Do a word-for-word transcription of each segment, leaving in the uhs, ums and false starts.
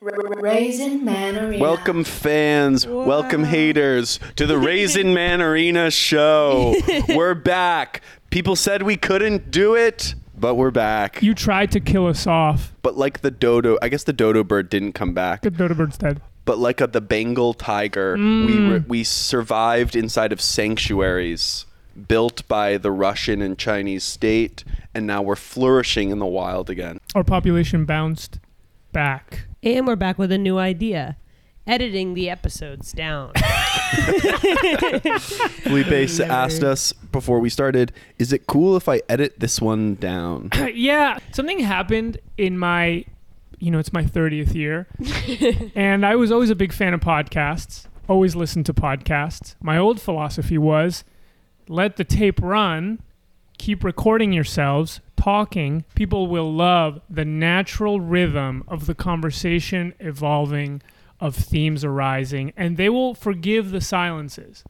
Raisin Man Arena. Welcome fans, Whoa. welcome haters to the Raisin Man Arena show. We're back. People said we couldn't do it, but we're back. You tried to kill us off. But like the dodo, I guess the dodo bird didn't come back. The dodo bird's dead. But like a, the Bengal tiger, mm. we re- we survived inside of sanctuaries built by the Russian and Chinese state, and now we're flourishing in the wild again. Our population bounced back. And we're back with a new idea. Editing the episodes down. Felipe asked us before we started, is it cool if I edit this one down? Yeah. Something happened in my, you know, it's my thirtieth year. And I was always a big fan of podcasts. Always listened to podcasts. My old philosophy was, let the tape run. Keep recording yourselves, talking. People will love the natural rhythm of the conversation evolving, of themes arising, and they will forgive the silences.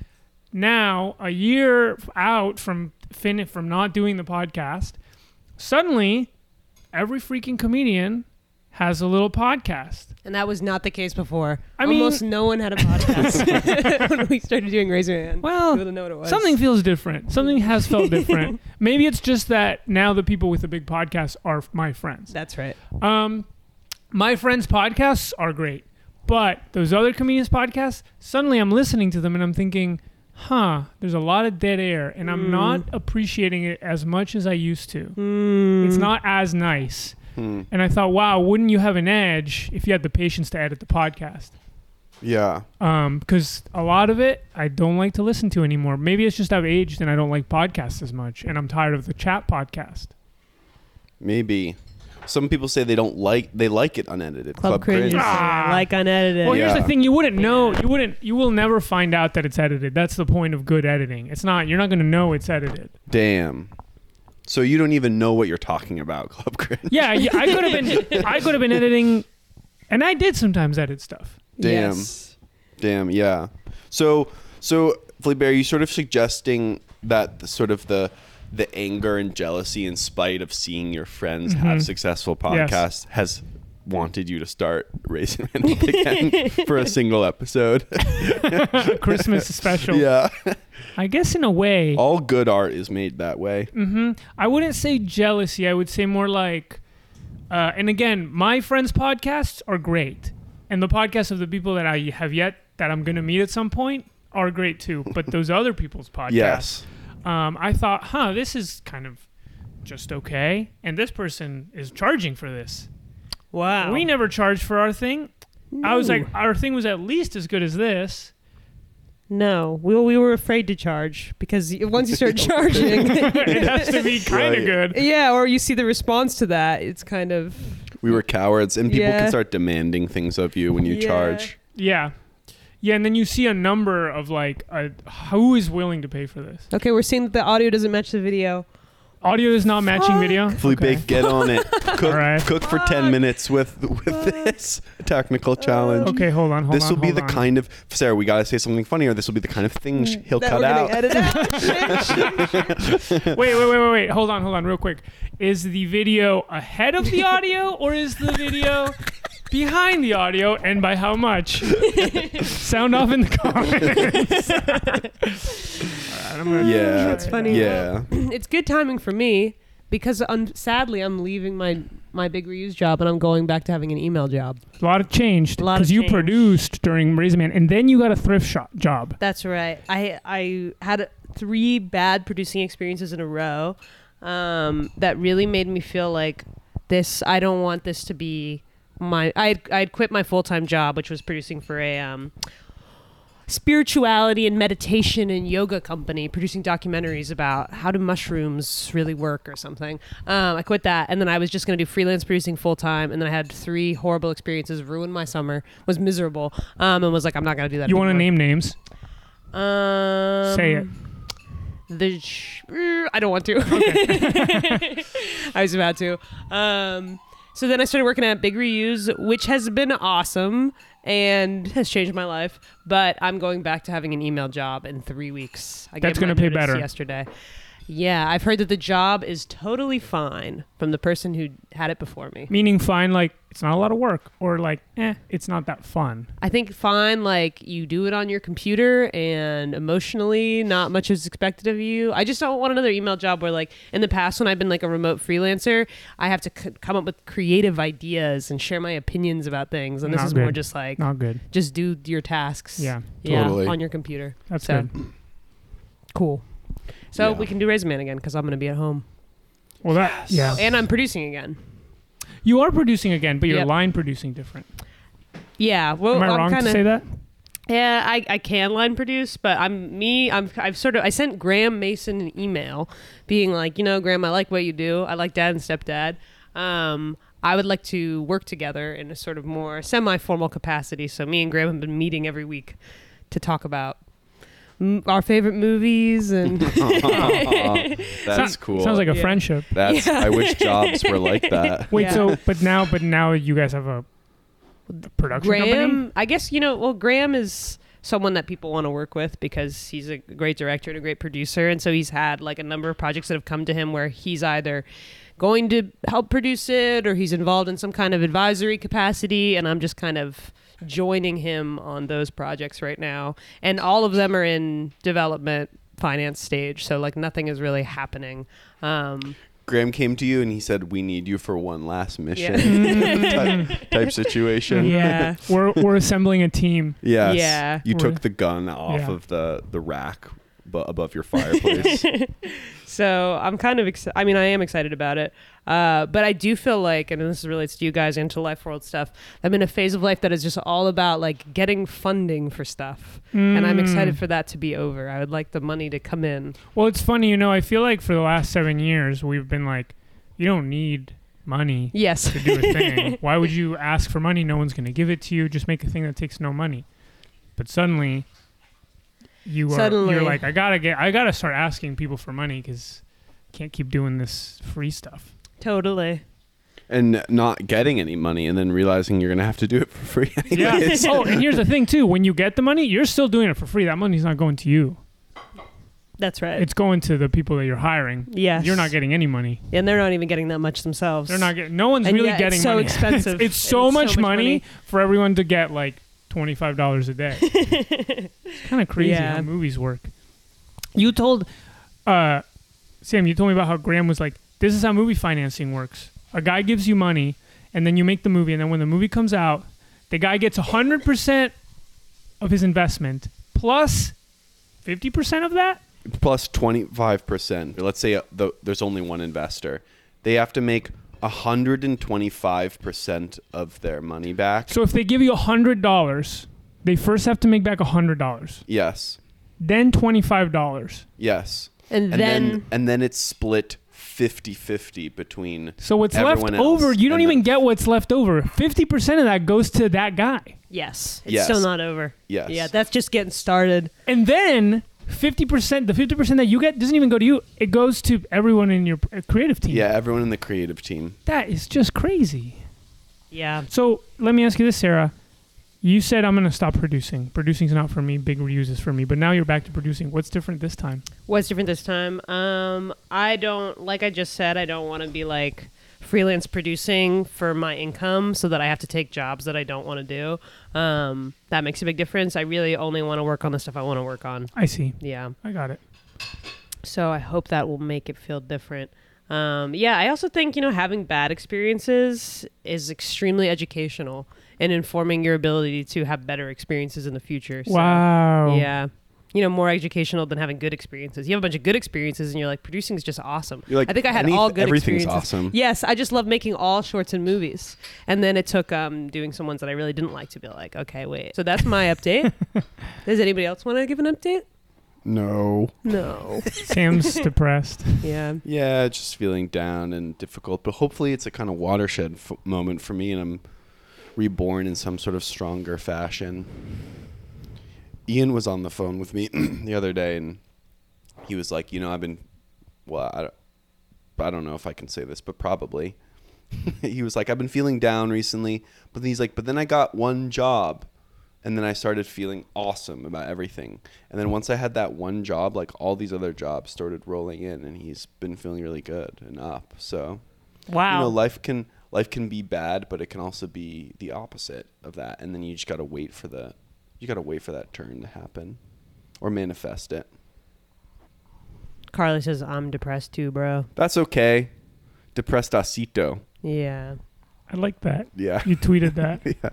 Now, a year out from fin- from not doing the podcast, suddenly every freaking comedian has a little podcast. And that was not the case before. I mean, almost no one had a podcast when we started doing Raisin Man. Well, know what it was. Something feels different. Something has felt different. Maybe it's just that now the people with the big podcasts are my friends. That's right. Um, my friends' podcasts are great. But those other comedians' podcasts, suddenly I'm listening to them and I'm thinking, huh, there's a lot of dead air. And I'm mm. not appreciating it as much as I used to. Mm. It's not as nice. Hmm. And I thought, wow, wouldn't you have an edge if you had the patience to edit the podcast? Yeah. Um, because a lot of it I don't like to listen to anymore. Maybe it's just I've aged and I don't like podcasts as much, and I'm tired of the chat podcast. Maybe. Some people say they don't like they like it unedited. Club, Club cringe. Ah. Like unedited. Well, here's yeah. the thing: you wouldn't know. You wouldn't. You will never find out that it's edited. That's the point of good editing. It's not. You're not going to know it's edited. Damn. So you don't even know what you're talking about, Club Cringe. Yeah, yeah I could have been. I could have been editing, and I did sometimes edit stuff. Damn. Yes. Damn. Yeah. So, so Felipe, are you sort of suggesting that the, sort of the the anger and jealousy in spite of seeing your friends mm-hmm. have successful podcasts yes. has wanted you to start Raisin Man Up again for a single episode? Christmas special. Yeah. I guess in a way. All good art is made that way. Mm-hmm. I wouldn't say jealousy. I would say more like, uh, and again, my friends' podcasts are great. And the podcasts of the people that I have yet, that I'm going to meet at some point, are great too. But those other people's podcasts, yes. um, I thought, huh, this is kind of just okay. And this person is charging for this. Wow. We never charged for our thing. No. I was like, our thing was at least as good as this. No, we we were afraid to charge because once you start charging, it has to be kind of Right. good. Yeah, or you see the response to that. It's kind of... We were cowards, and people Yeah. can start demanding things of you when you Yeah. charge. Yeah. Yeah, and then you see a number of like, a, who is willing to pay for this? Okay, we're seeing that the audio doesn't match the video. Audio is not matching video? Felipe, Okay. get on it. Cook, All right. cook for ten minutes with with this technical challenge. Okay, hold on, hold this on, will be hold the on. kind of Sarah. We gotta say something funny, or this will be the kind of thing sh- he'll That cut we're gonna out. edit out. wait, wait, wait, wait, wait. Hold on, hold on, real quick. Is the video ahead of the audio, or is the video behind the audio, and by how much? Sound off in the comments. All right, I'm gonna Yeah, That's funny. Yeah, It's good timing for me because un- sadly I'm leaving my my big reuse job and I'm going back to having an email job. A lot of changed A lot of because you change. produced during Raisin Man, and then you got a thrift shop job. That's right. I I had three bad producing experiences in a row um, that really made me feel like this. I don't want this to be my. I I had quit my full time job, which was producing for a um, spirituality and meditation and yoga company, producing documentaries about how do mushrooms really work or something. Um, I quit that, and then I was just going to do freelance producing full time, and then I had three horrible experiences, ruined my summer, was miserable, um, and was like, I'm not going to do that You want to anymore. name names? Um, Say it. The sh- I don't want to. I was about to. Um, so then I started working at Big Reuse, which has been awesome and has changed my life. But I'm going back to having an email job in three weeks. I That's gave my gonna pay notice better. Yesterday. Yeah, I've heard that the job is totally fine from the person who had it before me. Meaning fine, like it's not a lot of work, or like, eh, it's not that fun. I think fine, like you do it on your computer and emotionally not much is expected of you. I just don't want another email job where like in the past when I've been like a remote freelancer, I have to c- come up with creative ideas and share my opinions about things. And this Not is good. more just like, Not good. just do your tasks. Yeah. Yeah, Totally. on your computer. That's So, good. Cool. So Yeah. we can do Raisin Man again because I'm going to be at home. Well, that yeah. And I'm producing again. You are producing again, but you're Yep. line producing different. Yeah. Well, Am I I'm wrong kinda, to say that? Yeah, I, I can line produce, but I'm me. I'm I've sort of I sent Graham Mason an email, being like, you know, Graham, I like what you do. I like Dad and Stepdad. Um, I would like to work together in a sort of more semi-formal capacity. So me and Graham have been meeting every week to talk about m- our favorite movies and That's Sounds- cool. Sounds like a Yeah. friendship. That's. Yeah. I wish jobs were like that. Wait, Yeah. so but now, but now you guys have a, a production company. Graham. I guess you know. Well, Graham is someone that people want to work with because he's a great director and a great producer, and so he's had like a number of projects that have come to him where he's either going to help produce it or he's involved in some kind of advisory capacity, and I'm just kind of joining him on those projects right now, and all of them are in development finance stage, so like nothing is really happening. Um, Graham came to you and he said, "We need you for one last mission." Mm. type, type situation. yeah. we're we're assembling a team. Yes. Yeah. You We're- took the gun off Yeah. of the the rack bu- above your fireplace. So I'm kind of excited. I mean, I am excited about it. Uh, but I do feel like, and this relates to you guys and to Life World stuff, I'm in a phase of life that is just all about like getting funding for stuff. And I'm excited Mm. for that to be over. I would like the money to come in. Well, it's funny, you know. I feel like for the last seven years, we've been like, you don't need money Yes. to do a thing. Why would you ask for money? No one's going to give it to you. Just make a thing that takes no money. But suddenly, you are Suddenly. you're like, I gotta get, I gotta start asking people for money because can't keep doing this free stuff. Totally. and not getting any money and then realizing you're going to have to do it for free Yeah. anyways. Oh, and here's the thing too: when you get the money, you're still doing it for free. That money's not going to you. That's right. It's going to the people that you're hiring. yes. You're not getting any money. And they're not even getting that much themselves. They're not getting. No one's And really yet getting it's so money. expensive. It's so, And much, money for everyone to get like twenty-five dollars a day. It's kind of crazy Yeah. how movies work. You told uh, Sam, you told me about how Graham was like, "This is how movie financing works. A guy gives you money, and then you make the movie, and then when the movie comes out, the guy gets one hundred percent of his investment plus fifty percent of that." Plus twenty-five percent. Let's say uh, the, there's only one investor. They have to make one hundred twenty-five percent of their money back. So if they give you one hundred dollars, they first have to make back one hundred dollars. Yes. Then twenty-five dollars. Yes. And, And then, then and then it's split fifty-fifty between So what's left everyone else. over, you don't And even the- get what's left over. fifty percent of that goes to that guy. yes, it's Yes. still not over. Yes. Yeah, that's just getting started. And then fifty percent, the fifty percent that you get doesn't even go to you. It goes to everyone in your uh, creative team. Yeah, everyone in the creative team. That is just crazy. Yeah. So let me ask you this, Sarah. You said I'm going to stop producing. Producing's not for me. Big reviews is for me. But now you're back to producing. What's different this time? What's different this time? Um, I don't, like I just said, I don't want to be like freelance producing for my income so that I have to take jobs that I don't want to do. Um, that makes a big difference. I really only want to work on the stuff I want to work on. I see. Yeah. I got it. So I hope that will make it feel different. Um, yeah, I also think, you know, having bad experiences is extremely educational and informing your ability to have better experiences in the future. So, Wow. yeah. You know, more educational than having good experiences. You have a bunch of good experiences and you're like, producing is just awesome. You're like, I think I had any- all good everything's experiences. awesome. Yes, I just love making all shorts and movies. And then it took um, doing some ones that I really didn't like to be like, okay, wait. So that's my update. Does anybody else want to give an update? No. No. Sam's depressed. Yeah. Yeah, just feeling down and difficult. But hopefully it's a kind of watershed f- moment for me and I'm reborn in some sort of stronger fashion. Ian was on the phone with me the other day and he was like, you know, I've been, well, I don't, I don't know if I can say this, but probably. He was like, I've been feeling down recently. But he's like, but then I got one job And then I started feeling awesome about everything. And then once I had that one job, like all these other jobs started rolling in, and he's been feeling really good and up. So, Wow. you know, life can life can be bad, but it can also be the opposite of that. And then you just got to wait for the you got to wait for that turn to happen or manifest it. Carly says, I'm depressed too, bro. That's okay. Depressed-acito. Yeah. I like that. Yeah. You tweeted that. Yeah.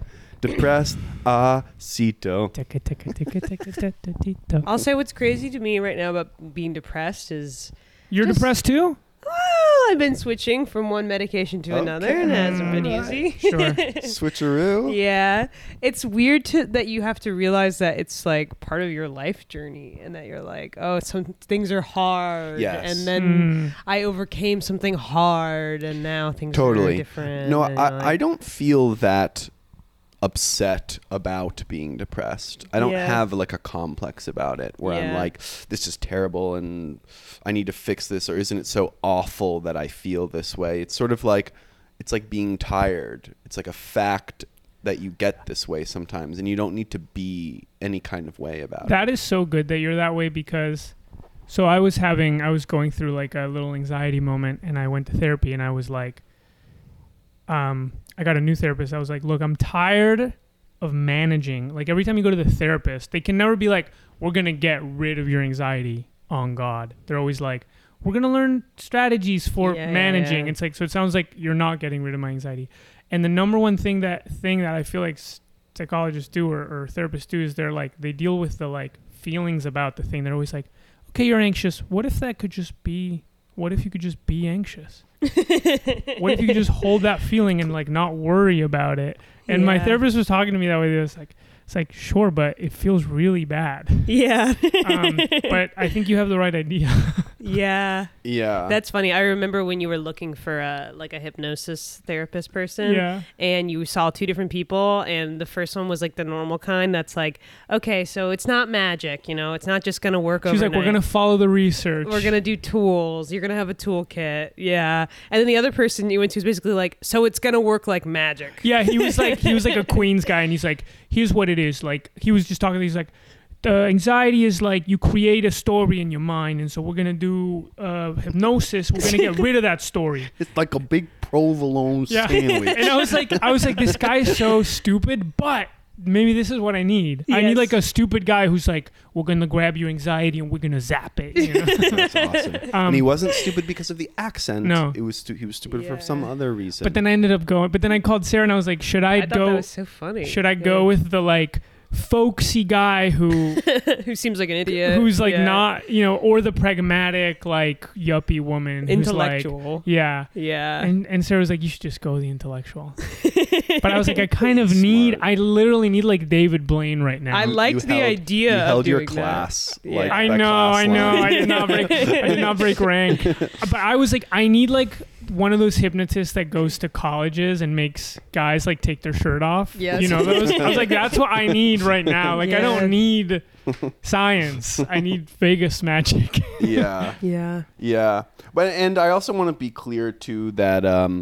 Depressed-acito. Ticka, ticka, ticka, ticka, ticka, ticka. I'll say what's crazy to me right now about being depressed is, You're Just- depressed too? well, I've been switching from one medication to another, and it hasn't been easy. Sure. Switcheroo. Yeah, it's weird to that you have to realize that it's like part of your life journey, and that you're like, oh, some things are hard, Yes. and then Mm. I overcame something hard, and now things Totally. are different. No, and you're I, like, I don't feel that upset about being depressed. I don't Yeah. have like a complex about it where I'm Yeah. like, this is terrible and I need to fix this, or isn't it so awful that I feel this way? It's sort of like, it's like being tired. It's like a fact that you get this way sometimes, and you don't need to be any kind of way about it. That is so good that you're that way, because so I was having I was going through like a little anxiety moment, and I went to therapy, and I was like um I got a new therapist. I was like, look, I'm tired of managing. Like every time you go to the therapist, they can never be like, we're going to get rid of your anxiety on God. They're always like, we're going to learn strategies for Yeah, yeah, managing. yeah. It's like, so it sounds like you're not getting rid of my anxiety. And the number one thing that thing that I feel like psychologists do or, or therapists do is they're like, they deal with the like feelings about the thing. They're always like, okay, you're anxious. What if that could just be, what if you could just be anxious? What if you could just hold that feeling and like not worry about it? And my Yeah. therapist was talking to me that way. It was like, it's like, sure, but it feels really bad. Yeah. Um, but I think you have the right idea. Yeah. Yeah. That's funny. I remember when you were looking for a like a hypnosis therapist person, Yeah. and you saw two different people, and the first one was like the normal kind that's like, okay, so it's not magic, you know, it's not just gonna work She's like, overnight. we're going to follow the research. We're gonna do tools. You're gonna have a toolkit, yeah. And then the other person you went to is basically like, so it's gonna work like magic. Yeah, he was like, he was like a Queens guy, and he's like, here's what it is. Like, he was just talking, he's like, the anxiety is like you create a story in your mind, and so we're gonna do uh, hypnosis. We're gonna get rid of that story. It's like a big provolone Yeah, sandwich. and I was like, I was like, this guy is so stupid, but maybe this is what I need. I need Yes. like a stupid guy who's like, we're gonna grab your anxiety and we're gonna zap it. You know? That's awesome. Um, and he wasn't stupid because of the accent. No. It was stu- he was stupid for Yeah. some other reason. But then I ended up going. But then I called Sarah and I was like, should I, I thought go? that was so funny. Should I Yeah. go with the like folksy guy who Who seems like an idiot? who's like Yeah. not, you know, or the pragmatic like yuppie woman who's intellectual? like, yeah. Yeah. And and Sarah was like, you should just go the intellectual. But I was like, I kind of Smart. need, I literally need like David Blaine right now. I You- liked you the held- idea. You held of your doing that. class. Yeah. Like I that know, class I know. line. I did not break. I did not break rank. But I was like, I need like one of those hypnotists that goes to colleges and makes guys like take their shirt off. Yes. You know those. I was like, that's what I need right now. Like, I Yeah. don't need science. I need Vegas magic. Yeah. Yeah. Yeah, but and I also want to be clear too that um,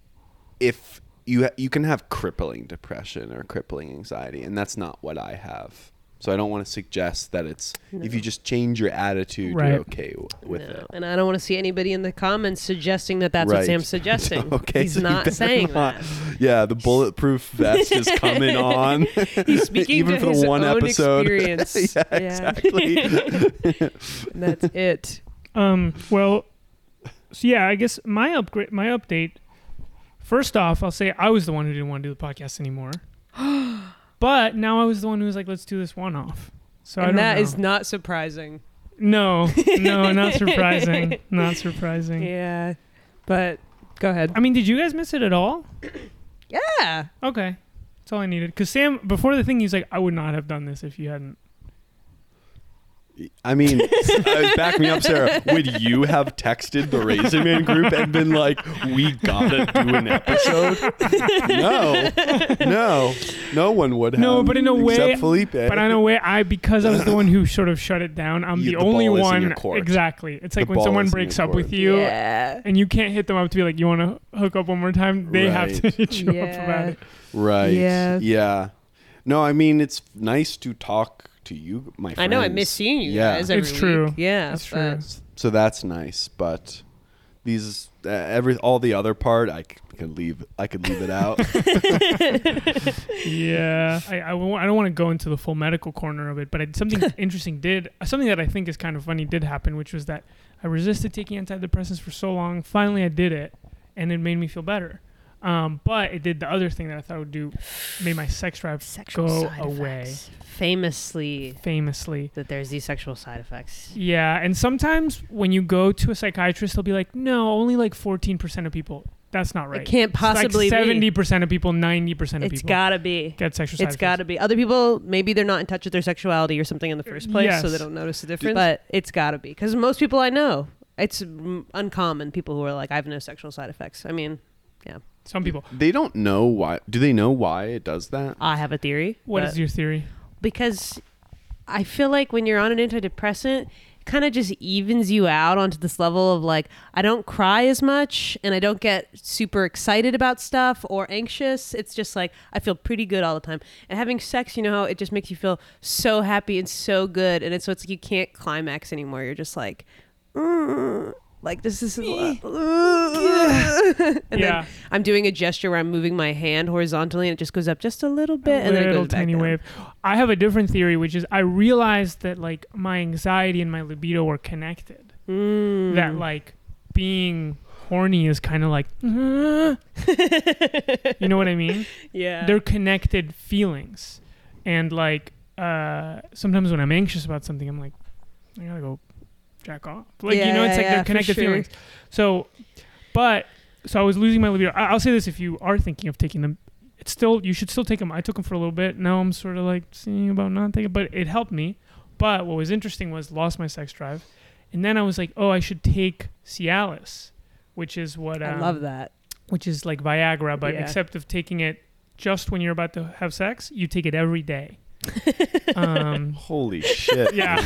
if you ha- you can have crippling depression or crippling anxiety, and that's not what I have. So I don't want to suggest that it's if you just change your attitude, Right. you're okay w- with No. it. And I don't want to see anybody in the comments suggesting that that's what Right. Sam's suggesting. Okay, He's so you not better saying not- that. Yeah, the bulletproof vest is coming on. He's speaking even to for the his one own episode. experience. yeah, Yeah. exactly. That's it. Um. Well. So yeah, I guess my upgrade, my update. First off, I'll say I was the one who didn't want to do the podcast anymore. But now I was the one who was like, let's do this one off. So I don't And that know. is not surprising. no, no, not surprising. Not surprising. Yeah. But go ahead. I mean, did you guys miss it at all? Yeah. Okay, that's all I needed. Because Sam, before the thing, he's like, I would not have done this if you hadn't. I mean, uh, back me up, Sarah. Would you have texted the Raisin Man group and been like, "We gotta do an episode"? No, no, no one would have. No, but in a way- except Felipe. But in a way, I because I was the one who sort of shut it down. I'm You- the, the only ball is in one. your court. Exactly. It's like The when ball someone is in breaks your up with court. you, Yeah. and you can't hit them up to be like, you want to hook up one more time. They have to Right. hit you up Yeah. about it. Right. Yeah. Yeah. No, I mean it's nice to talk to you, my friends. I know I miss seeing you Yeah. guys every It's week. true. Yeah, It's but- true. So that's nice, but these uh, every all the other part I c- could leave. I could leave it out. Yeah, I, I, won't- I don't want to go into the full medical corner of it, but it, something interesting did, something that I think is kind of funny did happen, which was that I resisted taking antidepressants for so long. Finally, I did it, and it made me feel better. Um, but it did the other thing that I thought would do, made my sex drive Sexual go side away. effects. Famously, Famously. that there's these sexual side effects. Yeah, and sometimes when you go to a psychiatrist, they'll be like, "No, only like fourteen percent of people." That's not right. It can't It's like possibly seventy be. percent of people, ninety percent of It's people gotta be. get sexual side It's got to be. Other people, maybe they're not in touch with their sexuality or something in the first place, so Yes. they don't notice the difference. But it's got to be. Because most people I know, it's mm, uncommon, people who are like, I have no sexual side effects. I mean, Some people. They don't know why. Do they know why it does that? I have a theory. What but- is your theory? Because I feel like when you're on an antidepressant, it kind of just evens you out onto this level of like, I don't cry as much and I don't get super excited about stuff or anxious. It's just like, I feel pretty good all the time. And having sex, you know how it just makes you feel so happy and so good. And it's so it's like you can't climax anymore. You're just like, mm, like this is, and Yeah. then I'm doing a gesture where I'm moving my hand horizontally and it just goes up just a little bit and then it little goes back tiny down. wave. I have a different theory, which is I realized that like my anxiety and my libido were connected. Mm. That like being horny is kind of like, "Uh," you know what I mean? Yeah. They're connected feelings, and like uh, sometimes when I'm anxious about something, I'm like, I gotta go jack off. Like Yeah, you know, it's yeah, like yeah, they're for connected sure. feelings. So, but so I was losing my libido. I, I'll say this: if you are thinking of taking them, it's still you should still take them. I took them for a little bit. Now I'm sort of like seeing about not taking, but it helped me. But what was interesting was lost my sex drive, and then I was like, oh, I should take Cialis, which is what um, I love that. which is like Viagra, but Yeah. except of taking it just when you're about to have sex, you take it every day. um, Holy shit. yeah,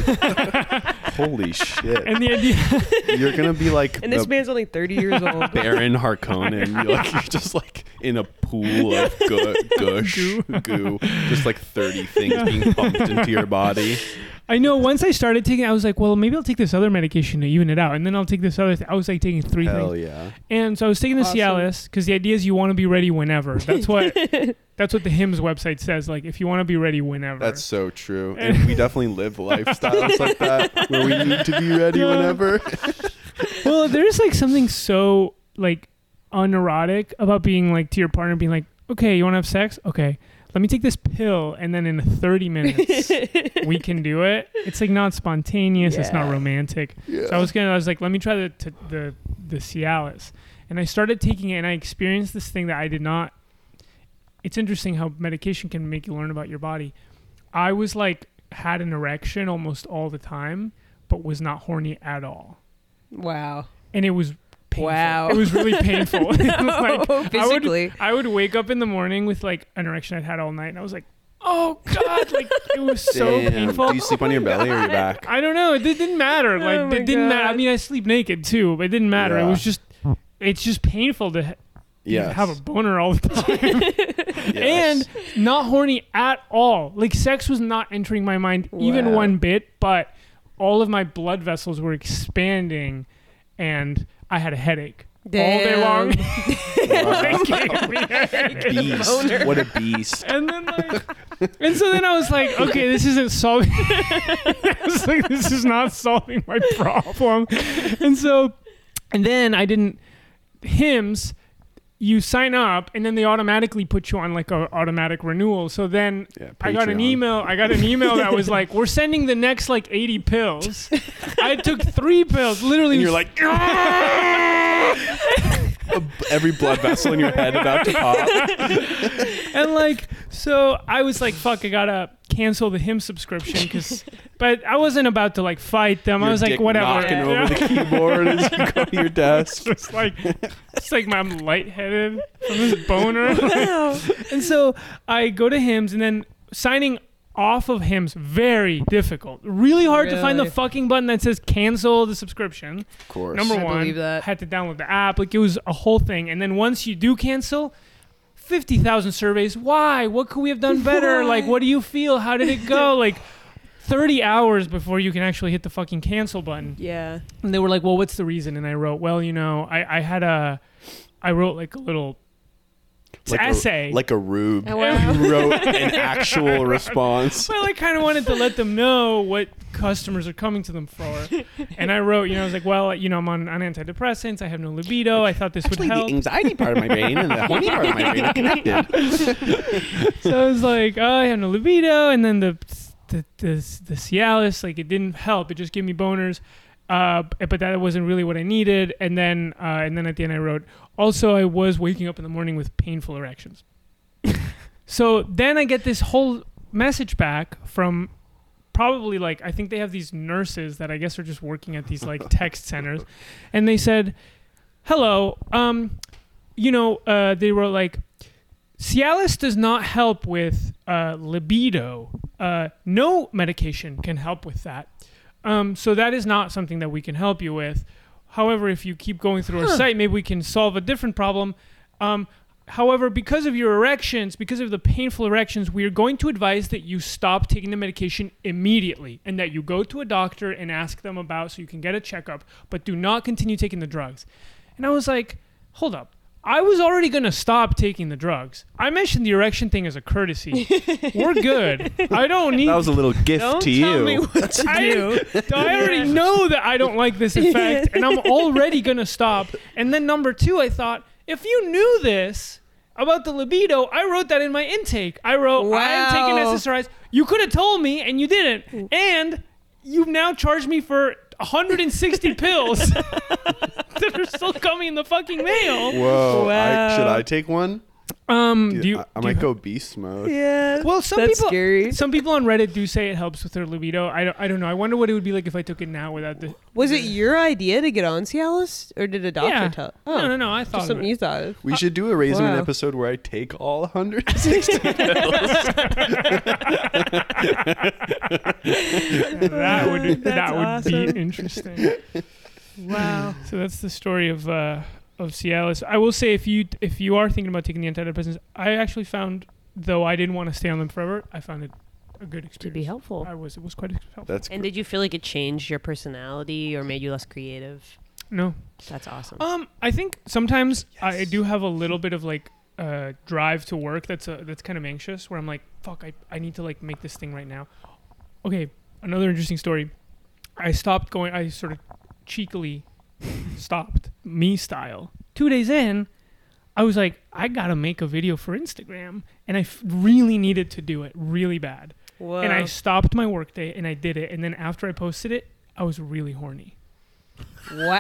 Holy shit. and the idea. You're gonna be like And this the man's only thirty years old. Baron Harkonnen. You're, like, you're just like in a pool of gu- gush, Goo. goo, just like thirty things being pumped into your body. I know. Once I started taking, I was like, well, maybe I'll take this other medication to even it out, and then I'll take this other. Th- I was like taking three Hell things, yeah. and so I was taking the Awesome. Cialis because the idea is you want to be ready whenever. That's what. That's what the Hims website says. Like, if you want to be ready whenever. That's so true. And we definitely live lifestyles like that where we need to be ready Yeah. whenever. Well, there's like something so like unerotic about being like to your partner being like, okay, you want to have sex? Okay, let me take this pill, and then in thirty minutes we can do it. It's like not spontaneous. It's not Yeah. romantic. Yeah. So I was gonna. I was like, let me try the t- the the Cialis, and I started taking it, and I experienced this thing that I did not. It's interesting how medication can make you learn about your body. I was like had an erection almost all the time, but was not horny at all. Wow. And it was painful. Wow. It was really painful. It was like, No, physically. I would, I would wake up in the morning with like an erection I'd had all night, and I was like, oh God, like it was so Damn. painful. Do you sleep on your belly or your back? I don't know. It, it didn't matter. Like Oh my it didn't matter. I God. mean, I sleep naked too, but it didn't matter. It Yeah. was just, it's just painful to ha- Yes. have a boner all the time. Yes. And not horny at all. Like sex was not entering my mind even Wow. one bit, but all of my blood vessels were expanding and I had a headache all day long. It gave me a headache. beast. Boner. What a beast. And then like, and so then I was like, okay, this isn't solving. I was like, this is not solving my problem. And so, and then I didn't. Hims, you sign up, and then they automatically put you on like a automatic renewal. So then Yeah, I got an Patreon. email. I got an email that was like, we're sending the next like eighty pills. I took three pills, literally. And you're like, every blood vessel in your head about to pop. And like, so I was like, fuck, I gotta cancel the Him subscription because, but I wasn't about to like fight them. I Your was like, dick whatever. knocking Yeah. over the keyboard as you go to your desk. It's like, it's like I'm lightheaded from this boner. And so I go to Hims, and then signing off of Hims, very difficult. Really hard to find the Really? fucking button that says cancel the subscription. Of course. Number I one, believe that. had to download the app. Like it was a whole thing. And then once you do cancel, fifty thousand surveys. Why? What could we have done better? Like, what do you feel? How did it go? Like, thirty hours before you can actually hit the fucking cancel button. Yeah. And they were like, well, what's the reason? And I wrote, well, you know, I, I had a, I wrote like a little like essay. A, like a rube. Oh, wow. You wrote an actual response. Well, I kind of wanted to let them know what customers are coming to them for. And I wrote, you know, I was like, well, you know, I'm on, on antidepressants. I have no libido. I thought this Actually, would help. the anxiety part of my brain and the horny part of my brain are connected. So I was like, oh, I have no libido. And then the, the, the, the Cialis, like, it didn't help. It just gave me boners. Uh, but that wasn't really what I needed. And then, uh, and then at the end I wrote, also I was waking up in the morning with painful erections. So then I get this whole message back from probably like, I think they have these nurses that I guess are just working at these like text centers. And they said, hello, um, you know, uh, they wrote like, Cialis does not help with uh, libido. Uh, no medication can help with that. Um, so that is not something that we can help you with. However, if you keep going through our Huh. site, maybe we can solve a different problem. Um, however, because of your erections, because of the painful erections, we are going to advise that you stop taking the medication immediately and that you go to a doctor and ask them about so you can get a checkup, but do not continue taking the drugs. And I was like, hold up. I was already going to stop taking the drugs. I mentioned the erection thing as a courtesy. We're good. I don't need... That was a little gift Don't to tell you. me what to I, do. I already know that I don't like this effect, and I'm already going to stop. And then number two, I thought, if you knew this about the libido, I wrote that in my intake. I wrote, I am taking Wow. S S R Is. You could have told me, and you didn't. And you've now charged me for one hundred sixty pills that are still coming in the fucking mail. Whoa. Wow. I, should I take one? Um, Dude, do you, I, I do might you- go beast mode. Yeah. Well, some That's people, scary. some people on Reddit do say it helps with their libido. I don't, I don't know. I wonder what it would be like if I took it now without the. Was it your idea to get on Cialis, or did a doctor Yeah. tell? No, no, no. I thought just of something it. you thought of. We should do a Raisin Wow. episode where I take all one hundred sixty pills. that would that That's would awesome. be interesting. Wow. So that's the story of uh, of Cialis. I will say if you if you are thinking about taking the antidepressants, I actually found, though I didn't want to stay on them forever, I found it a good experience. To be helpful. I was it was quite helpful. That's And did you feel like it changed your personality or made you less creative? No. That's awesome. Um, I think sometimes I Yes. do have a little bit of like uh drive to work that's uh that's kind of anxious, where I'm like, fuck, I, I need to like make this thing right now. Okay, another interesting story. I stopped going, I sort of cheekily stopped, me style. Two days in, I was like, I gotta make a video for Instagram, and I f- really needed to do it really bad. Whoa. And I stopped my workday and I did it, and then after I posted it, I was really horny. wow.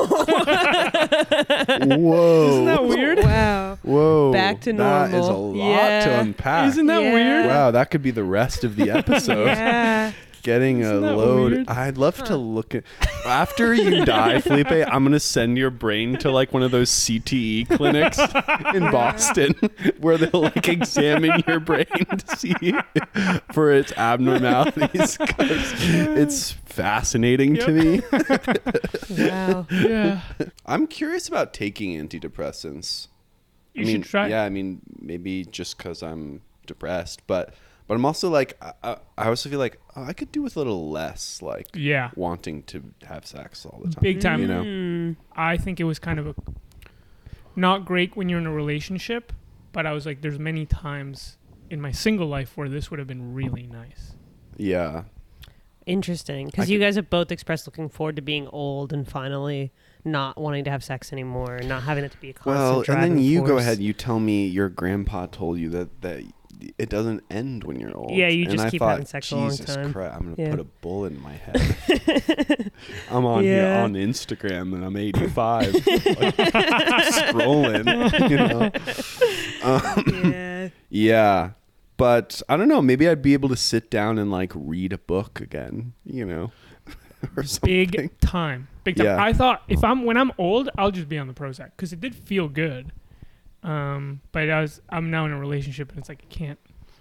Whoa. Isn't that weird? Wow. Whoa. Back to That is a normal. lot Yeah. to unpack. Isn't that Yeah. weird? Wow, that could be the rest of the episode. Yeah. Getting Isn't a that load. weird? I'd love to Huh. look at. After you die, Felipe, I'm gonna send your brain to like one of those C T E clinics in Boston, where they'll like examine your brain to see for its abnormalities. 'Cause it's fascinating to me. Wow. Yeah. I'm curious about taking antidepressants. You I mean, should try. Yeah, I mean, maybe just because I'm depressed, but but I'm also like, I, I, I also feel like oh, I could do with a little less, like Yeah. wanting to have sex all the time. Big time. You know, Mm. I think it was kind of a not great when you're in a relationship, but I was like, there's many times in my single life where this would have been really nice. yeah. Interesting. I Because you could- guys have both expressed looking forward to being old and finally not wanting to have sex anymore, not having it to be a constant Well, and driving then you go force. ahead. You tell me your grandpa told you that that it doesn't end when you're old. Yeah, you and just I keep thought, having sex a long Jesus time." Christ, I'm gonna Yeah. put a bullet in my head. I'm on here Yeah. on Instagram and I'm eighty-five, like, scrolling. You know. Um, Yeah. Yeah. But I don't know, maybe I'd be able to sit down and like read a book again, you know. Or something. Big time. Big time. Yeah. I thought if I'm when I'm old, I'll just be on the Prozac because it did feel good. Um, but I was I'm now in a relationship and it's like I can't.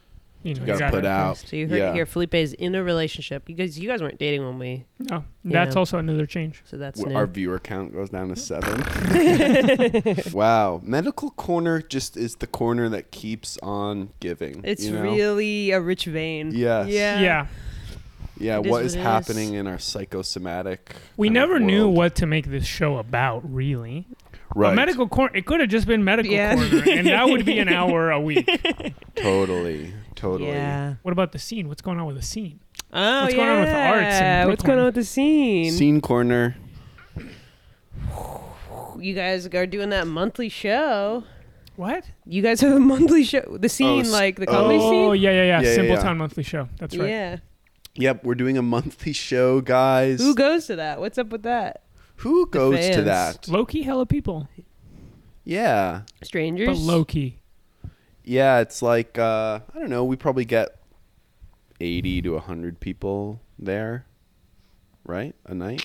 you know, You gotta you put out. So you heard Yeah. it here. Felipe is in a relationship. You guys, you guys weren't dating when we. No, that's Yeah. also another change. So that's W- new. Our viewer count goes down to seven. Wow. Medical Corner just is the corner that keeps on giving. It's you know? really a rich vein. Yes. Yeah. Yeah. Yeah, It is what is what it happening is. in our psychosomatic We kind of never knew world. what to make this show about, really. Right. A medical corner. It could have just been medical Yeah. corner, and that would be an hour a week. Totally. Totally. Yeah. What about the scene? What's going on with the scene? Oh, What's yeah. going on with the arts in What's going Brooklyn? on with the scene? Scene Corner. You guys are doing that monthly show. What? You guys have a monthly show. The scene, s- like the oh. comedy Oh, scene. yeah, yeah, yeah. Yeah, yeah, Simple yeah. Town Monthly Show. That's right. Yeah. Yep, we're doing a monthly show, guys. Who goes to that? What's up with that? Who goes to fans. that? Low key, hella people, Yeah. Strangers. but low key. Yeah, it's like uh, I don't know, we probably get eighty to one hundred people there, right? A night.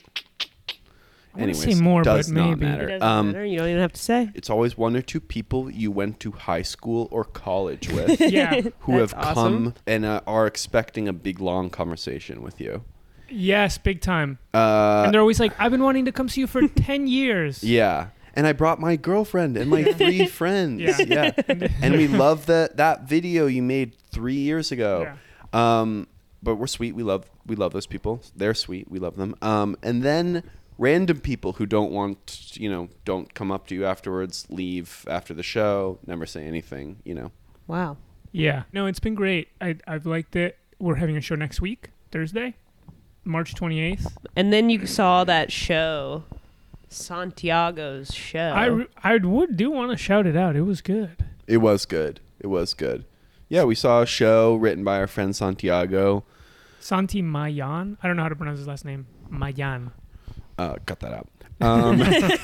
I want to Anyways, say more, does but not maybe. It matter. doesn't Um, matter. You don't even have to say. It's always one or two people you went to high school or college with Yeah. who That's have awesome. come and uh, are expecting a big long conversation with you. Yes, big time. Uh, And they're always like, I've been wanting to come see you for ten years. yeah. And I brought my girlfriend and my three friends. Yeah. Yeah. And we love that that video you made three years ago. Yeah. Um, but we're sweet. We love we love those people. They're sweet. We love them. Um, and then random people who don't want, you know, don't come up to you afterwards, leave after the show, never say anything, you know. Wow. Yeah. No, it's been great. I, I've liked it. We're having a show next week, Thursday, March twenty-eighth. And then you saw that show, Santiago's show. I, re- I would do want to shout it out. It was good. It was good. It was good. Yeah, we saw a show written by our friend Santiago. Santi Mayan. I don't know how to pronounce his last name. Mayan. Uh, cut that out. Um,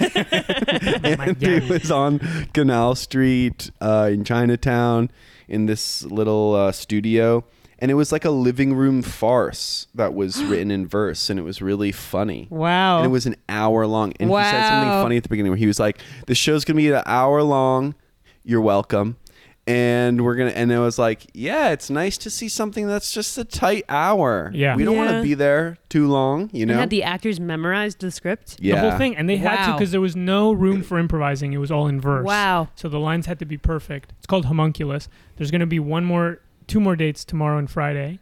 and it was on Canal Street uh, in Chinatown in this little uh, studio. And it was like a living room farce that was written in verse. And it was really funny. Wow. And it was an hour long. And he said something Wow. funny at the beginning where he was like, the show's going to be an hour long. You're welcome. And we're going to, and it was like, yeah, it's nice to see something that's just a tight hour. Yeah. We don't want Yeah. to be there too long, you know? And had the actors memorized the script? yeah. The whole thing. And they had to Wow. because there was no room for improvising. It was all in verse. Wow. So the lines had to be perfect. It's called Homunculus. There's going to be one more, two more dates tomorrow and Friday.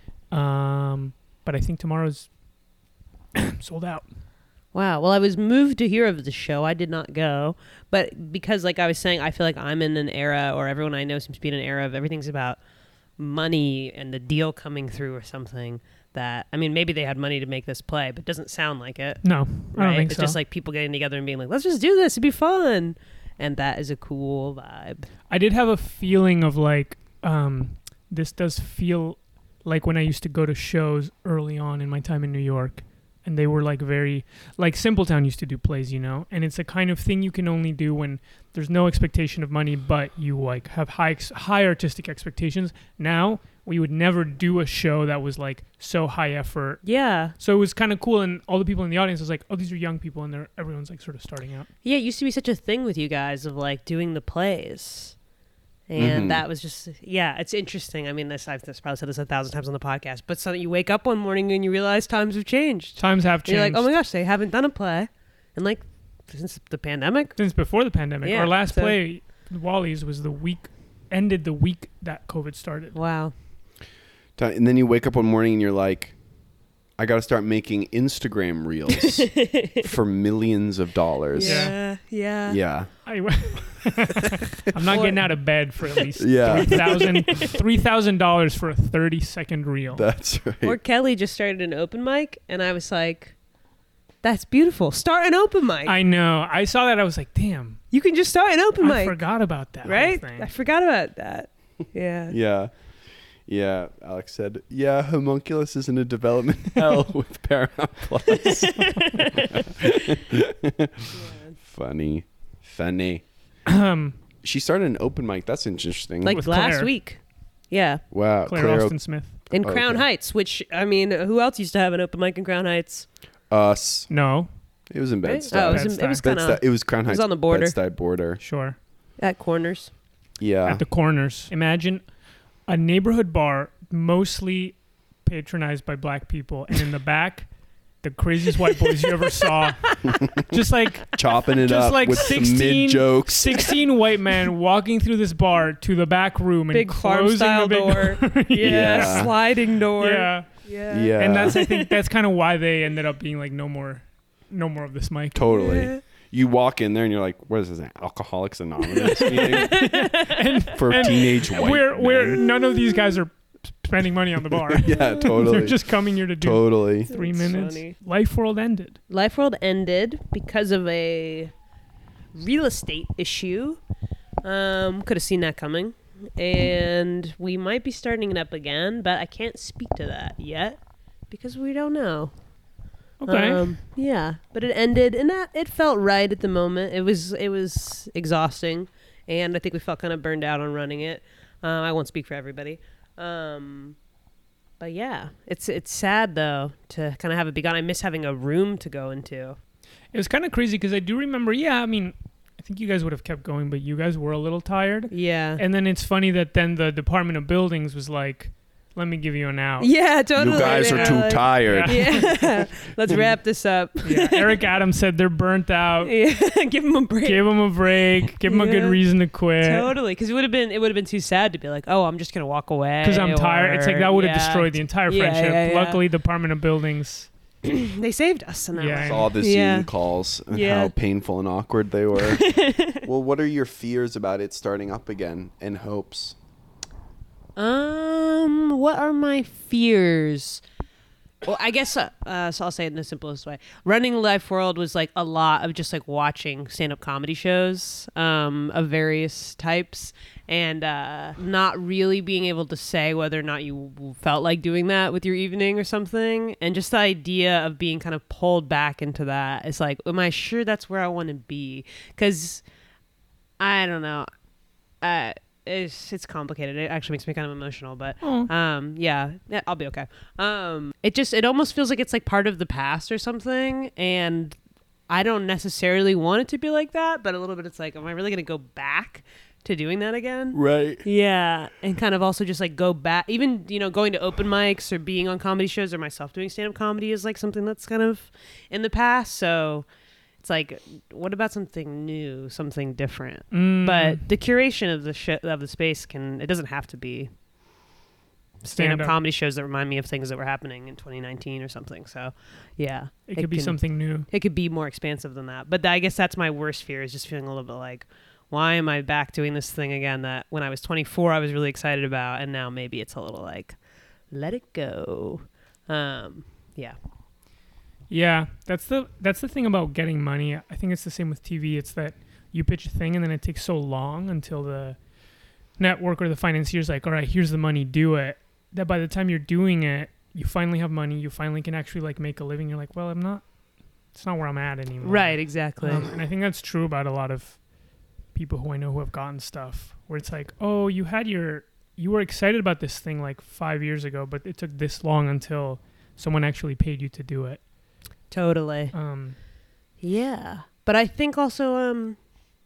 Um, but I think tomorrow's sold out. Wow. Well, I was moved to hear of the show. I did not go. But because, like I was saying, I feel like I'm in an era, or everyone I know seems to be in an era of everything's about money and the deal coming through or something. That, I mean, maybe they had money to make this play, but it doesn't sound like it. No, I Right? don't think It's so. just like people getting together and being like, let's just do this. It'd be fun. And that is a cool vibe. I did have a feeling of like, um, this does feel like when I used to go to shows early on in my time in New York, and they were like very, like Simple Town used to do plays, you know, and it's a kind of thing you can only do when there's no expectation of money, but you like have high ex- high artistic expectations. Now we would never do a show that was like so high effort. Yeah. So it was kind of cool, and all the people in the audience was like, "Oh, these are young people," and they're everyone's like sort of starting out. Yeah, it used to be such a thing with you guys of like doing the plays. And Mhm. that was just, yeah, it's interesting. I mean, this I've this probably said this a thousand times on the podcast, but so you wake up one morning and you realize times have changed. Times have And changed. you're like, oh my gosh, they haven't done a play. And like, since the pandemic. Since before the pandemic. Yeah, Our last so- play, Wally's, was the week, ended the week that COVID started. Wow. Ti- And then you wake up one morning and you're like, I got to start making Instagram reels for millions of dollars. Yeah. Yeah. Yeah. I, I'm not Or- getting out of bed for at least Yeah. three thousand three thousand dollars for a thirty second reel. That's right. Or Kelly just started an open mic, and I was like, that's beautiful. Start an open mic. I know. I saw that. I was like, damn. you can just start an open I mic. forgot about that. whole Right? thing. I forgot about that. Yeah. Yeah. Yeah. Alex said, yeah, Homunculus is in a development hell with Paramount Plus. Funny. Funny. Um, She started an open mic. That's interesting. Like With last Claire. week. Yeah. wow. Claire, Claire Austin Smith. In Oh, Crown okay. Heights, which, I mean, who else used to have an open mic in Crown Heights? Us. No, It was in Right? Bed-Stuy. Oh, it was, in- it was kind Bed-Stuy. of It was Crown it was Heights. on the border. Bed-Stuy border. sure. at corners. Yeah. At the corners. Imagine a neighborhood bar mostly patronized by black people, and in the back, the craziest white boys you ever saw. Just like chopping it just up like with some sixteen mid jokes. sixteen white men walking through this bar to the back room and Big farm closing style the big door. yeah. Yeah. Sliding door. yeah. Yeah. Yeah, And that's I think that's kind of why they ended up being like no more, no more of this mic. totally. Yeah. You walk in there and you're like, "What is this? An Alcoholics Anonymous meeting and, for and teenage white where men?" where none of these guys are spending money on the bar. Yeah, totally. They're just coming here to do totally. three That's minutes. funny. Life World ended. Life World ended because of a real estate issue. Um, could have seen that coming. And we might be starting it up again, but I can't speak to that yet because we don't know. Okay. Um, yeah, but it ended, and that it felt right at the moment. It was it was exhausting, and I think we felt kind of burned out on running it. Uh, I won't speak for everybody. Um, but yeah, it's it's sad though to kind of have it be gone. I miss having a room to go into. It was kind of crazy because I do remember, yeah, I mean, I think you guys would have kept going, but you guys were a little tired. Yeah. And then it's funny that then the Department of Buildings was like, let me give you an out. Yeah, totally. You guys They are were too like, tired. Yeah. Let's wrap this up. Yeah, Eric Adams said they're burnt out. Yeah. Give them a break. Give them a break. Give them a good Yeah. reason to quit. Totally, because it would have been it would have been too sad to be like, oh, I'm just gonna walk away Because I'm tired. It's like that would have yeah. destroyed the entire Yeah, friendship. yeah, yeah. Luckily, Department of Buildings. They saved us in that Yeah, way. I Saw the Zoom Yeah. calls and Yeah. how painful and awkward they were. Well, what are your fears about it starting up again and hopes? Um, what are my fears? Well, I guess uh, uh, so. I'll say it in the simplest way. Running Life World was like a lot of just like watching stand-up comedy shows um, of various types, and uh, not really being able to say whether or not you felt like doing that with your evening or something, and just the idea of being kind of pulled back into that. It's like, am I sure that's where I want to be? Because I don't know. Uh, It's it's complicated. It actually makes me kind of emotional, but Oh. um, yeah, yeah, I'll be okay. Um, it just it almost feels like it's like part of the past or something, and I don't necessarily want it to be like that, but a little bit it's like, am I really gonna go back to doing that again? Right. Yeah, and kind of also just like go back, even you know, going to open mics or being on comedy shows or myself doing stand up comedy is like something that's kind of in the past. So it's like, what about something new, something different? Mm. But the curation of the sh- of the space can it doesn't have to be stand-up Stand-up. comedy shows that remind me of things that were happening in twenty nineteen or something. So, yeah, it could be can- something new. It could be more expansive than that. But I guess that's my worst fear, is just feeling a little bit like, why am I back doing this thing again that when I was twenty-four I was really excited about, and now maybe it's a little like, let it go. Um, yeah. Yeah, that's the that's the thing about getting money. I think it's the same with T V. It's that you pitch a thing and then it takes so long until the network or the financier's like, all right, here's the money, do it. That by the time you're doing it, you finally have money. You finally can actually like make a living. You're like, well, I'm not. It's not where I'm at anymore. Right. Exactly. Um, and I think that's true about a lot of people who I know who have gotten stuff where it's like, oh, you had your you were excited about this thing like five years ago, but it took this long until someone actually paid you to do it. Totally. Um, Yeah, but I think also, um,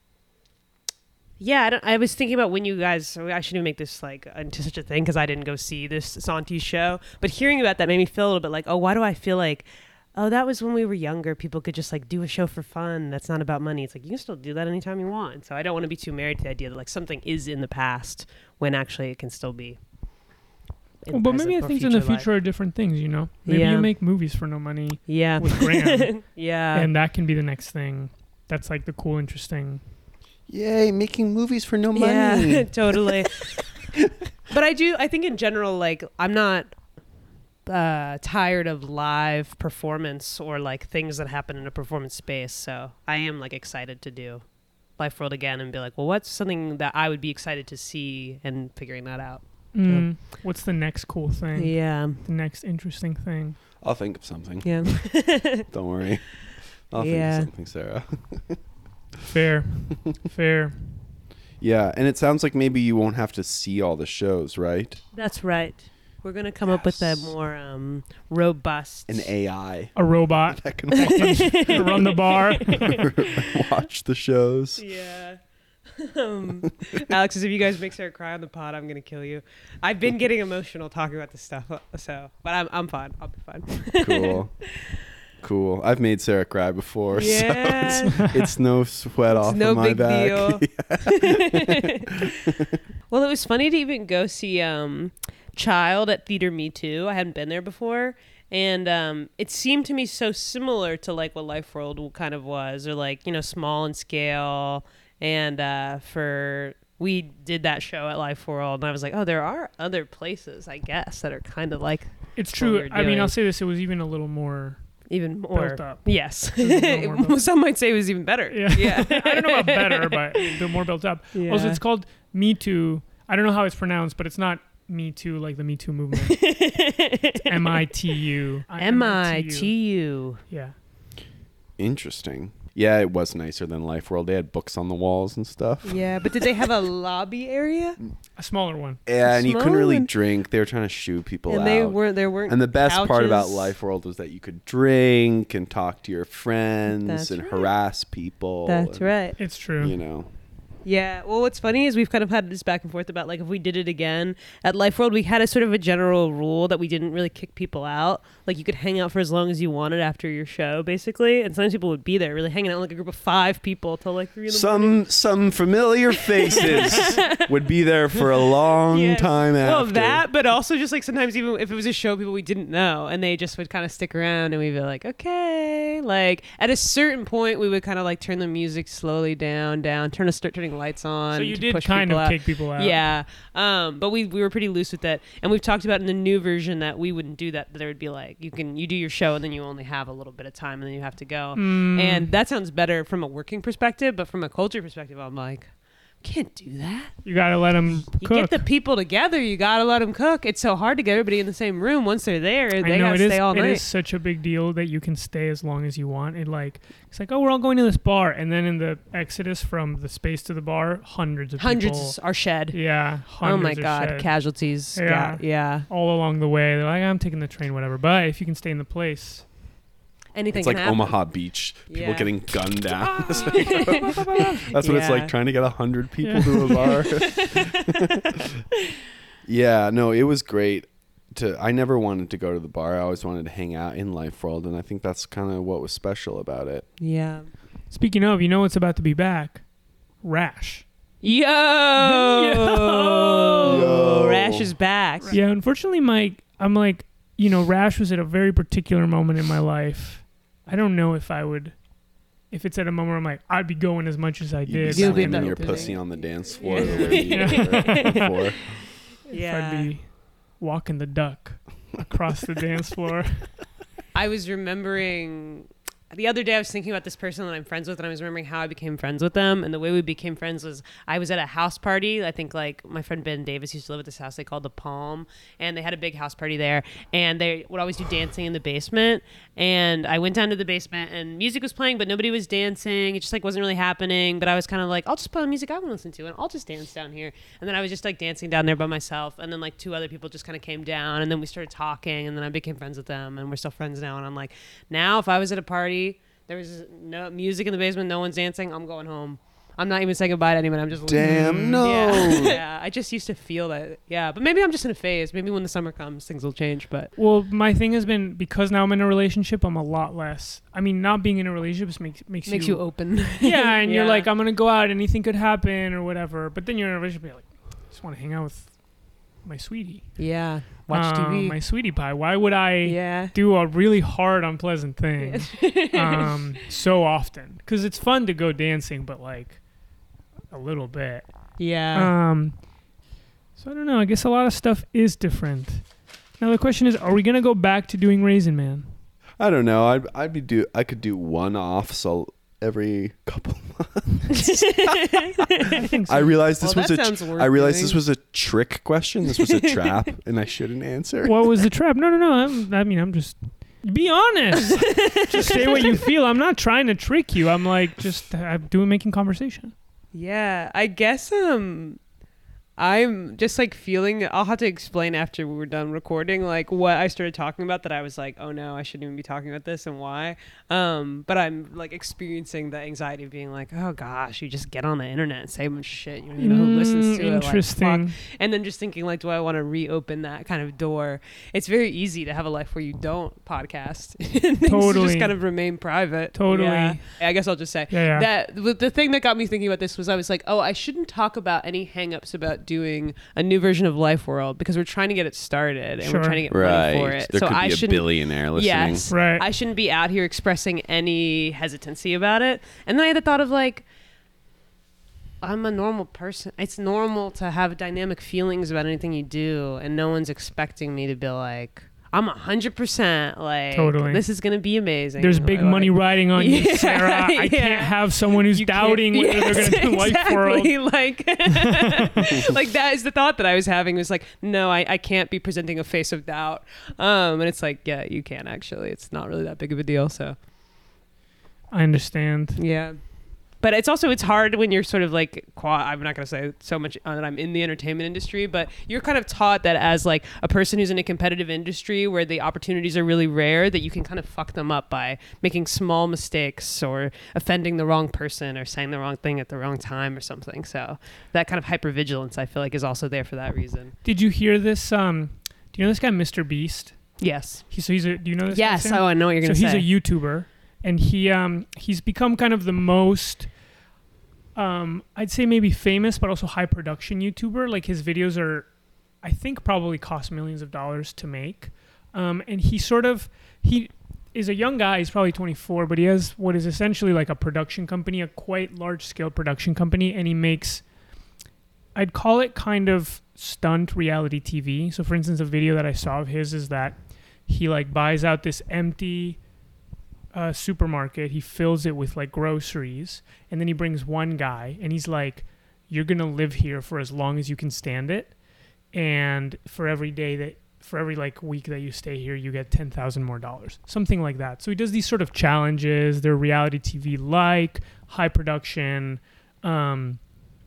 yeah, I, don't, I was thinking about when you guys. I shouldn't make this like into such a thing because I didn't go see this Santi show. But hearing about that made me feel a little bit like, oh, why do I feel like, oh, that was when we were younger. People could just like do a show for fun. That's not about money. It's like you can still do that anytime you want. So I don't want to be too married to the idea that like something is in the past when actually it can still be. in well, the but maybe I present or think in the life. future are different things, you know? Maybe Yeah. you make movies for no money Yeah. with Graham, yeah. and that can be the next thing. That's like the cool, interesting. Yay, making movies for no Yeah, money. totally. But I do, I think in general, like, I'm not uh, tired of live performance or like things that happen in a performance space. So I am like excited to do Life World again and be like, well, what's something that I would be excited to see, and figuring that out. Mm, what's the next cool thing? Yeah. The next interesting thing? I'll think of something. Yeah. Don't worry. I'll Yeah. think of something, Sarah. Fair. Fair. Yeah, and it sounds like maybe you won't have to see all the shows, right? That's right. We're going to come up with a Yes. more um, robust. An A I A robot that can watch, to run the bar. watch the shows. Yeah. um, Alex says, if you guys make Sarah cry on the pod, I'm gonna kill you. I've been getting emotional talking about this stuff, so but I'm I'm fine. I'll be fine. Cool. Cool. I've made Sarah cry before, Yeah. so it's, it's no sweat It's off no of my big back. deal. Well, it was funny to even go see um, Child at Theater Me Too. I hadn't been there before. And um, it seemed to me so similar to like what Life World kind of was, or like, you know, small in scale. And uh, for we did that show at Life World, and I was like, oh, there are other places, I guess, that are kind of like It's what true. we're I mean, doing. I'll say this: it was even a little more even more built up. Yes, It was a little more built- some might say it was even better. Yeah. yeah. I don't know about better, but they're more built up. Yeah. Also, it's called Me Too. I don't know how it's pronounced, but it's not Me Too like the Me Too movement. It's M I T U. M I T U. Yeah. Interesting. Yeah, it was nicer than Life World. They had books on the walls and stuff. Yeah, but did they have a lobby area? A smaller one. Yeah, and you couldn't really Small and- drink. They were trying to shoo people And out. they weren't. There weren't. And the best part about couches. Life World was that you could drink and talk to your friends That's and right. harass people. That's and, right. It's true. You know. Yeah. Well, what's funny is we've kind of had this back and forth about like if we did it again at Life World, we had a sort of a general rule that we didn't really kick people out. Like you could hang out for as long as you wanted after your show, basically. And sometimes people would be there, really hanging out like a group of five people till like three in the morning. Some some familiar faces would be there for a long Yes. time after. Well, that, but also just like sometimes even if it was a show people we didn't know, and they just would kind of stick around, and we'd be like, okay. Like at a certain point, we would kind of like turn the music slowly down, down, turn to start turning lights on. So you to did push kind of people out. kick people out. Yeah, um, but we we were pretty loose with that, and we've talked about in the new version that we wouldn't do that. That there would be like you can you do your show and then you only have a little bit of time and then you have to go, Mm. and that sounds better from a working perspective, but from a culture perspective, I'm like, can't do that. You got to let them You cook. get the people together, you gotta let them cook. It's so hard to get everybody in the same room once they're there. I They know gotta it is. stay all It night. is such a big deal that you can stay as long as you want. It like it's like oh we're all going to this bar, and then in the exodus from the space to the bar, hundreds of Hundreds people. are shed. Yeah. Oh Hundreds my are god, shed casualties. Yeah. Yeah, yeah. all along the way. They're like I'm taking the train, whatever. But if you can stay in the place, Anything it's like can happen. Omaha Beach. People Yeah. getting gunned down. It's like- that's what it's Yeah. like trying to get a hundred people Yeah. to a bar. Yeah, no, it was great. To I never wanted to go to the bar. I always wanted to hang out in Life World, and I think that's kind of what was special about it. Yeah. speaking of, you know what's about to be back? Rash. Yo! Yo. Rash is back. Yeah, unfortunately, my I'm like, you know, Rash was at a very particular moment in my life. I don't know if I would, if it's at a moment where I'm like, I'd be going as much as I You'd be did. You'll be slamming the your opening. pussy on the dance floor Yeah. the way you were before. If Yeah. I'd be walking the duck across the dance floor. I was remembering the other day I was thinking about this person that I'm friends with, and I was remembering how I became friends with them. And the way we became friends was I was at a house party. I think like my friend Ben Davis used to live at this house they called the Palm, and they had a big house party there, and they would always do dancing in the basement. And I went down to the basement, and music was playing, but nobody was dancing. It just like wasn't really happening. But I was kind of like, I'll just put on music I want to listen to, and I'll just dance down here. And then I was just like dancing down there by myself, and then like two other people just kind of came down, and then we started talking, and then I became friends with them, and we're still friends now. And I'm like, now if I was at a party, there was no music in the basement, no one's dancing, I'm going home. I'm not even saying goodbye to anyone. I'm just Damn, leaving. no. Yeah. Yeah, I just used to feel that. Yeah, but maybe I'm just in a phase. Maybe when the summer comes, things will change. But Well, my thing has been because now I'm in a relationship, I'm a lot less. I mean, not being in a relationship makes makes, makes you open. Yeah, and you're Yeah. like, I'm gonna go out, anything could happen or whatever. But then you're in a relationship, you're like, I just want to hang out with my sweetie. Yeah, watch Uh, T V. My sweetie pie. Why would I Yeah. do a really hard, unpleasant thing um, so often? Because it's fun to go dancing, but like a little bit. Yeah. Um, so I don't know. I guess a lot of stuff is different. Now the question is, are we gonna go back to doing Raisin Man? I don't know. I'd I'd be do I could do one off so every couple months. I think so. I realized this Well, was that a sounds tr- worth I realized doing. this was a trick question. This was a trap, and I shouldn't answer. What was the trap? No, no, no. I'm, I mean, I'm just. Be honest. Just say what you feel. I'm not trying to trick you. I'm like just I'm doing making conversation. Yeah, I guess um I'm just like feeling, I'll have to explain after we were done recording, like what I started talking about that I was like, oh no, I shouldn't even be talking about this and why. Um, but I'm like experiencing the anxiety of being like, oh gosh, you just get on the internet and say a bunch of shit. You don't even know who listens to it. Like, Interesting. fuck. And then just thinking like, do I want to reopen that kind of door? It's very easy to have a life where you don't podcast. and things Totally. just kind of remain private. Totally. Yeah. I guess I'll just say Yeah, yeah. that the, the thing that got me thinking about this was I was like, oh, I shouldn't talk about any hangups about doing a new version of Life World because we're trying to get it started and Sure. we're trying to get Right. money for it. There so could I be a shouldn't. billionaire listening. Yes, Right. I shouldn't be out here expressing any hesitancy about it. And then I had the thought of like, I'm a normal person. It's normal to have dynamic feelings about anything you do, and no one's expecting me to be like, I'm a hundred percent like, Totally. this is gonna be amazing. There's big Like, money riding on you, Yeah, Sarah. I yeah. can't have someone who's You can't- doubting whether Yes, they're going to do Life World. exactly. Like, like that is the thought that I was having. Was like, no, I, I can't be presenting a face of doubt. Um, and it's like, yeah, you can actually. It's not really that big of a deal. So I understand. yeah. But it's also, it's hard when you're sort of like, qua- I'm not going to say so much uh, that I'm in the entertainment industry, but you're kind of taught that as like a person who's in a competitive industry where the opportunities are really rare, that you can kind of fuck them up by making small mistakes or offending the wrong person or saying the wrong thing at the wrong time or something. So that kind of hypervigilance, I feel like, is also there for that reason. Did you hear this? Um, do you know this guy, Mister Beast? Yes. He, so he's a, do you know this guy, Yes. Sam? Oh, I know what you're So going to he's say. a YouTuber, and he um he's become kind of the most um I'd say maybe famous but also high production YouTuber. Like his videos are, I think, probably cost millions of dollars to make. Um, and he sort of he is a young guy. He's probably twenty-four, but he has what is essentially like a production company, a quite large scale production company, and he makes, I'd call it kind of stunt reality T V. So for instance, a video that I saw of his is that he like buys out this empty uh, supermarket. He fills it with like groceries, and then he brings one guy, and he's like, "You're gonna live here for as long as you can stand it, and for every day that, for every like week that you stay here, you get ten thousand more dollars, something like that." So he does these sort of challenges. They're reality T V like, high production, um,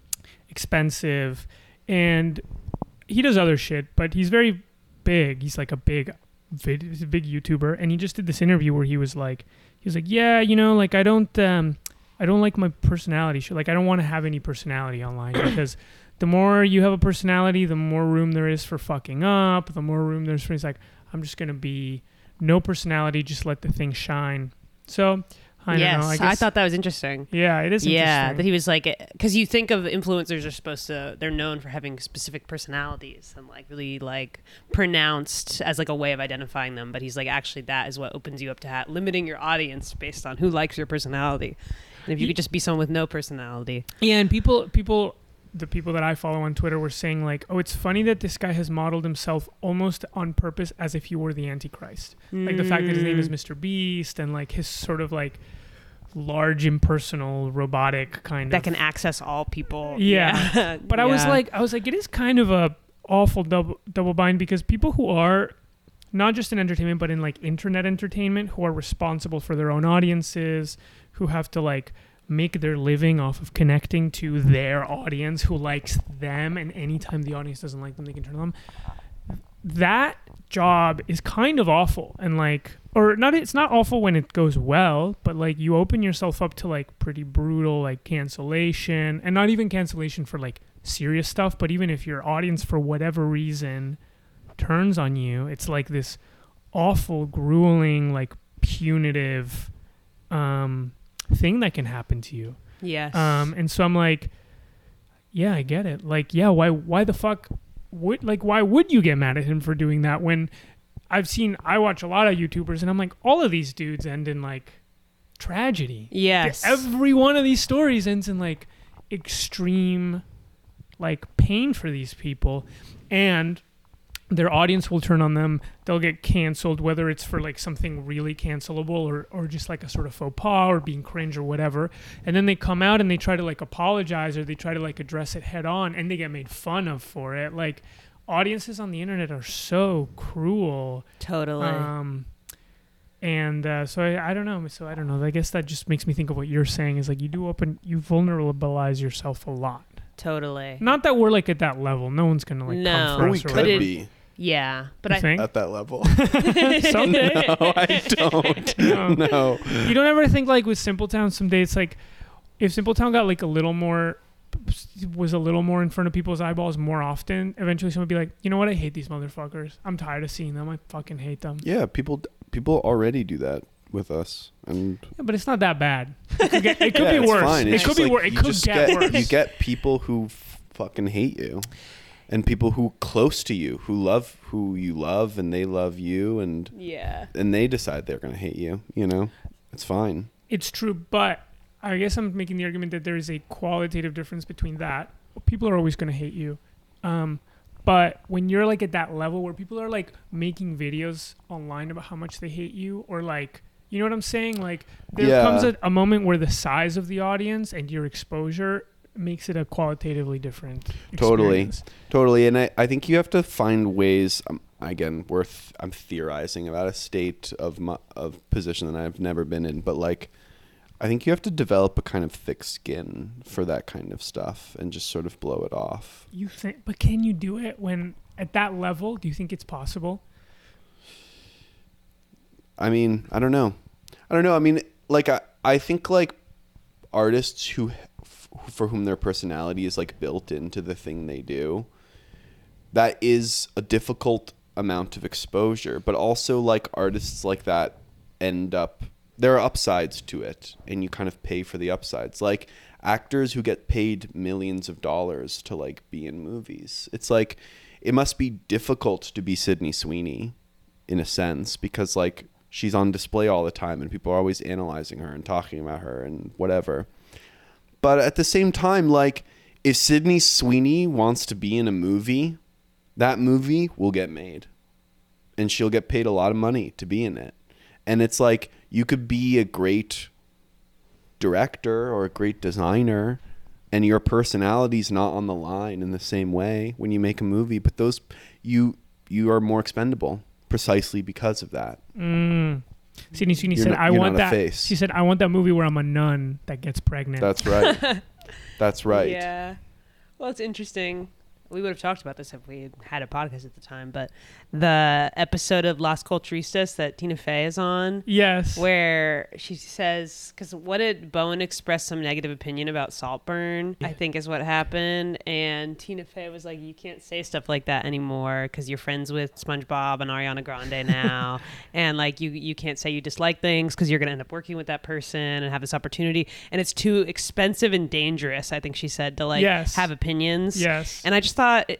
expensive, and he does other shit, but he's very big. He's like a big vid- he's a big YouTuber, and he just did this interview where he was like, he was like, yeah, you know, like I don't, um, I don't like my personality. Sh- Like I don't want to have any personality online because the more you have a personality, the more room there is for fucking up. The more room there's for. He's like, I'm just gonna be no personality, just let the thing shine. So I yes, don't know. I, I, guess, thought that was interesting. yeah, it is. Yeah, interesting. that he was like, because you think of influencers are supposed to, they're known for having specific personalities and like really like pronounced as like a way of identifying them. But he's like, actually, that is what opens you up to ha- limiting your audience based on who likes your personality. And if you could just be someone with no personality. Yeah, and people, people, the people that I follow on Twitter were saying like, oh, it's funny that this guy has modeled himself almost on purpose as if he were the Antichrist. Like the fact that his name is Mister Beast and like his sort of like large, impersonal, robotic kind That of. can access all people. Yeah. Yeah. But I was Yeah. like, I was like, it is kind of a awful double double bind because people who are not just in entertainment but in like internet entertainment, who are responsible for their own audiences, who have to like make their living off of connecting to their audience who likes them, and anytime the audience doesn't like them, they can turn them. That job is kind of awful, and like, or not, it's not awful when it goes well, but like you open yourself up to like pretty brutal like cancellation, and not even cancellation for like serious stuff, but even if your audience for whatever reason turns on you, it's like this awful, grueling, like punitive um thing that can happen to you. Yes. Um, and so I'm like, yeah, I get it. Like, yeah, why, why the fuck would, like, why would you get mad at him for doing that when I've seen, I watch a lot of YouTubers and I'm like, all of these dudes end in like tragedy. yes. Every one of these stories ends in like extreme, like pain for these people, and their audience will turn on them. They'll get canceled, whether it's for like something really cancelable or, or just like a sort of faux pas or being cringe or whatever. And then they come out and they try to like apologize or they try to like address it head on, and they get made fun of for it. Like audiences on the internet are so cruel. Totally. Um, and uh, so I, I don't know. So I don't know. I guess that just makes me think of what you're saying is like you do open, you vulnerabilize yourself a lot. totally. Not that we're like at that level. No one's gonna like No. come for Or we us. or could whatever. be Yeah, but You I think? at that level. Someday. No, I don't. No. No. You don't ever think like with Simpletown someday it's like if Simpletown got like a little more was a little more in front of people's eyeballs more often, eventually someone would be like, you know what, I hate these motherfuckers. I'm tired of seeing them. I fucking hate them. Yeah, people people already do that with us, and Yeah, but it's not that bad. It could, get, it could yeah, be it's worse. fine. It It's could just be like worse. It you could just get, get worse. You get people who f- fucking hate you, and people who close to you who love who you love, and they love you, and yeah. and they decide they're gonna hate you. You know, it's fine. It's true, but I guess I'm making the argument that there is a qualitative difference between that. People are always going to hate you. Um, but when you're like at that level where people are like making videos online about how much they hate you, or like, you know what I'm saying? Like there Yeah. comes a, a moment where the size of the audience and your exposure makes it a qualitatively different Totally. experience. Totally, and I, I think you have to find ways. Um, again, worth I'm theorizing about a state of my, of position that I've never been in, but like, I think you have to develop a kind of thick skin for that kind of stuff and just sort of blow it off. You think, but can you do it when at that level? Do you think it's possible? I mean, I don't know. I don't know. I mean, like I, I think like artists who for whom their personality is like built into the thing they do, that is a difficult amount of exposure, but also like artists like that end up there are upsides to it, and you kind of pay for the upsides. Like actors who get paid millions of dollars to like be in movies. It's like it must be difficult to be Sydney Sweeney in a sense, because like she's on display all the time and people are always analyzing her and talking about her and whatever. But at the same time, like if Sydney Sweeney wants to be in a movie, that movie will get made and she'll get paid a lot of money to be in it. And it's like you could be a great director or a great designer and your personality's not on the line in the same way when you make a movie, but those you you are more expendable precisely because of that. Mm. Sydney Sweeney You're said, not- "I you're want not a that." face. She said, "I want that movie where I'm a nun that gets pregnant." That's right. That's right. Yeah. Well, it's interesting. We would have talked about this if we had had a podcast at the time, but the episode of Las Culturistas that Tina Fey is on, Yes. where she says, because what did Bowen express some negative opinion about Saltburn, I think is what happened. And Tina Fey was like, you can't say stuff like that anymore because you're friends with SpongeBob and Ariana Grande now. And like, you, you can't say you dislike things because you're going to end up working with that person and have this opportunity. And it's too expensive and dangerous, I think she said, to like Yes. have opinions. Yes. And I just thought it,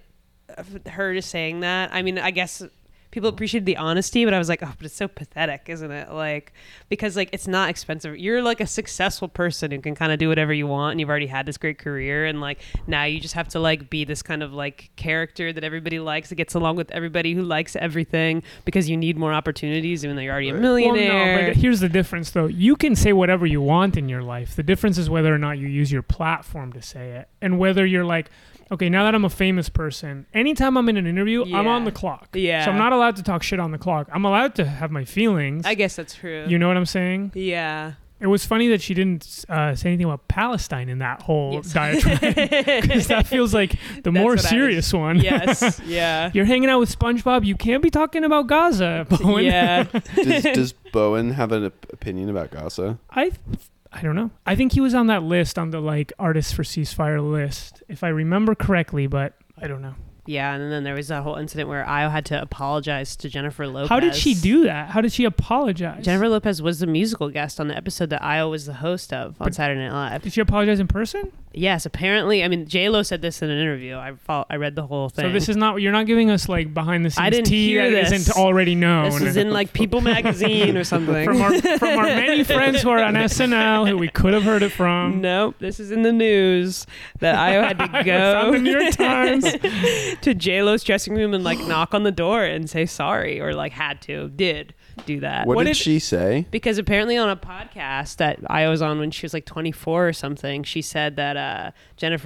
her just saying that, I mean, I guess people appreciated the honesty, but I was like, oh, but it's so pathetic, isn't it? Like, because like it's not expensive. You're like a successful person who can kind of do whatever you want, and you've already had this great career, and like now you just have to like be this kind of like character that everybody likes, that gets along with everybody who likes everything, because you need more opportunities, even though you're already a Well, millionaire. no, but here's the difference, though. You can say whatever you want in your life. The difference is whether or not you use your platform to say it, and whether you're like, okay, now that I'm a famous person, anytime I'm in an interview, I'm Yeah. on the clock. Yeah. So I'm not allowed to talk shit on the clock. I'm allowed to have my feelings. I guess that's true. You know what I'm saying? Yeah. It was funny that she didn't uh, say anything about Palestine in that whole Yes. diatribe, because that feels like the That's more what I was- serious one. Yes. Yeah. You're hanging out with SpongeBob. You can't be talking about Gaza, Bowen. Yeah. does, does Bowen have an op- opinion about Gaza? I, I don't know. I think he was on that list, on the like artists for ceasefire list, if I remember correctly, but I don't know. Yeah, and then there was that whole incident where Io had to apologize to Jennifer Lopez. How did she do that? How did she apologize? Jennifer Lopez was the musical guest on the episode that Io was the host of on But- Saturday Night Live. Did she apologize in person? Yes, apparently. I mean, J-Lo said this in an interview. I fol- I read the whole thing. So this is not, you're not giving us like behind the scenes I didn't tea hear that this. isn't already known. This is in like People magazine or something. from our from our many friends who are on S N L who we could have heard it from. Nope, this is in the news that Io had to I found go the New York Times. to J-Lo's dressing room and like knock on the door and say sorry, or like had to, did do that. What, What did, did- she say? Because apparently on a podcast that I was on when she was like twenty-four or something, she said that uh, Jennifer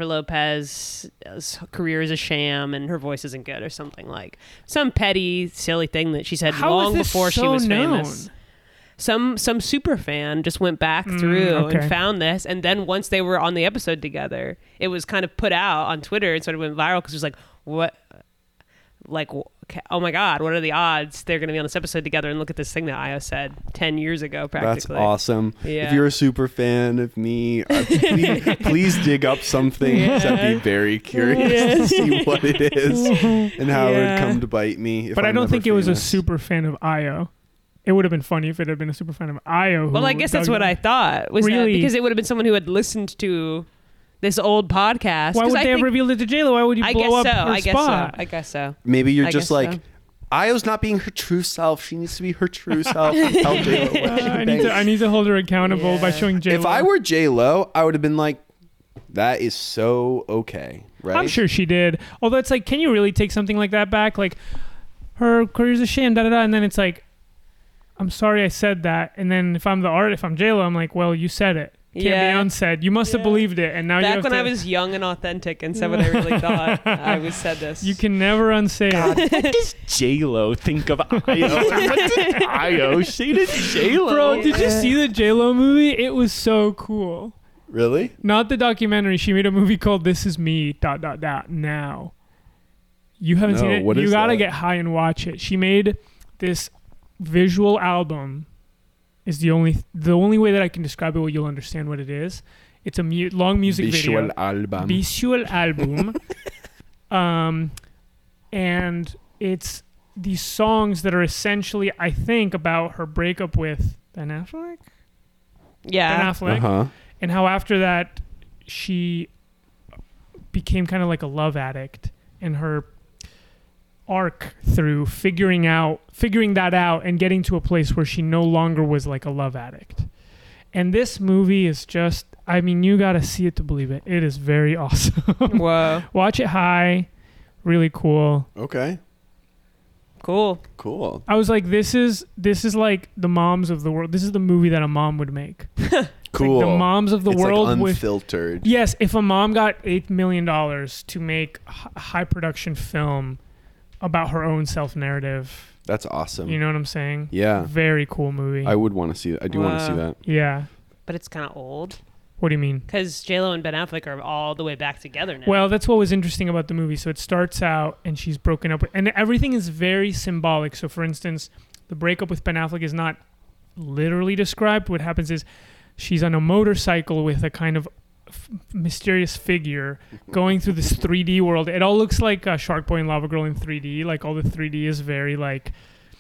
Lopez's career is a sham and her voice isn't good or something, like some petty, silly thing that she said How long is this before she so was known? famous. some some super fan just went back Mm, through okay. and found this, and then once they were on the episode together, it was kind of put out on Twitter and sort of went viral because it was like, what, like, okay, oh my God, what are the odds they're going to be on this episode together? And look at this thing that Io said ten years ago, That's practically. awesome. Yeah. If you're a super fan of me, uh, please, please dig up something. Yeah. 'Cause I'd be very curious to see what it is and how it Yeah. would come to bite me. If But I I'm don't ever think it was a famous. super fan of Io. It would have been funny if it had been a super fan of Io. Well, I guess that's what I thought. Was that Really? because it would have been someone who had listened to this old podcast. Why 'Cause would I they have think- revealed it to J-Lo? Why would you I blow guess up so. her I guess spot? so. I guess so. Maybe you're I just guess like, so. Io's not being her true self. She needs to be her true self. And tell J-Lo what Uh, she I need thinks. to. I need to hold her accountable by Yeah. showing J-Lo. If I were J-Lo, I would have been like, that is so okay, right? I'm sure she did. Although it's like, can you really take something like that back? Like, her career's a sham, da da da, and then it's like, I'm sorry I said that. And then if I'm the art, if I'm J-Lo, I'm like, well, you said it. Can't Yeah. be unsaid. You must have Yeah. believed it, and now you Back have when to, I was young and authentic and said what I really thought, I was said this. You can never unsay it. What does J-Lo think of Io? What did Io say to J-Lo? Bro, did you see the J-Lo movie? It was so cool. Really? Not the documentary. She made a movie called This Is Me, dot, dot, dot, now. You haven't No, seen it? what You is gotta that? get high and watch it. She made this visual album. Is the only the only way that I can describe it where you'll understand what it is. It's a mu- long music Visual video. album. Visual album. um, and it's these songs that are essentially, I think, about her breakup with Ben Affleck. Ben yeah. Affleck. Uh-huh. And how after that she became kind of like a love addict, and her arc through figuring out figuring that out and getting to a place where she no longer was like a love addict. And this movie is just, I mean, you got to see it to believe it. It is very awesome. Whoa. Watch it high. Really cool. Okay. Cool. Cool. I was like, this is this is like the moms of the world. This is the movie that a mom would make. Cool. Like the moms of the it's world like with unfiltered. yes, if a mom got eight million dollars to make a h- high production film about her own self narrative, That's awesome. you know what I'm saying? Yeah. Very cool movie. I would want to see it. I do want to see Wow. that. yeah. But it's kind of old What do you mean? because J-Lo and Ben Affleck are all the way back together now. Well, that's what was interesting about the movie. So it starts out and she's broken up with, and everything is very symbolic. So for instance, the breakup with Ben Affleck is not literally described. What happens is she's on a motorcycle with a kind of f- mysterious figure going through this three D world. It all looks like uh, Shark Boy and Lava Girl in three D. Like all the three D is very like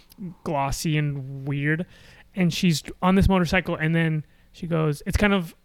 glossy and weird. And she's on this motorcycle, and then she goes, it's kind of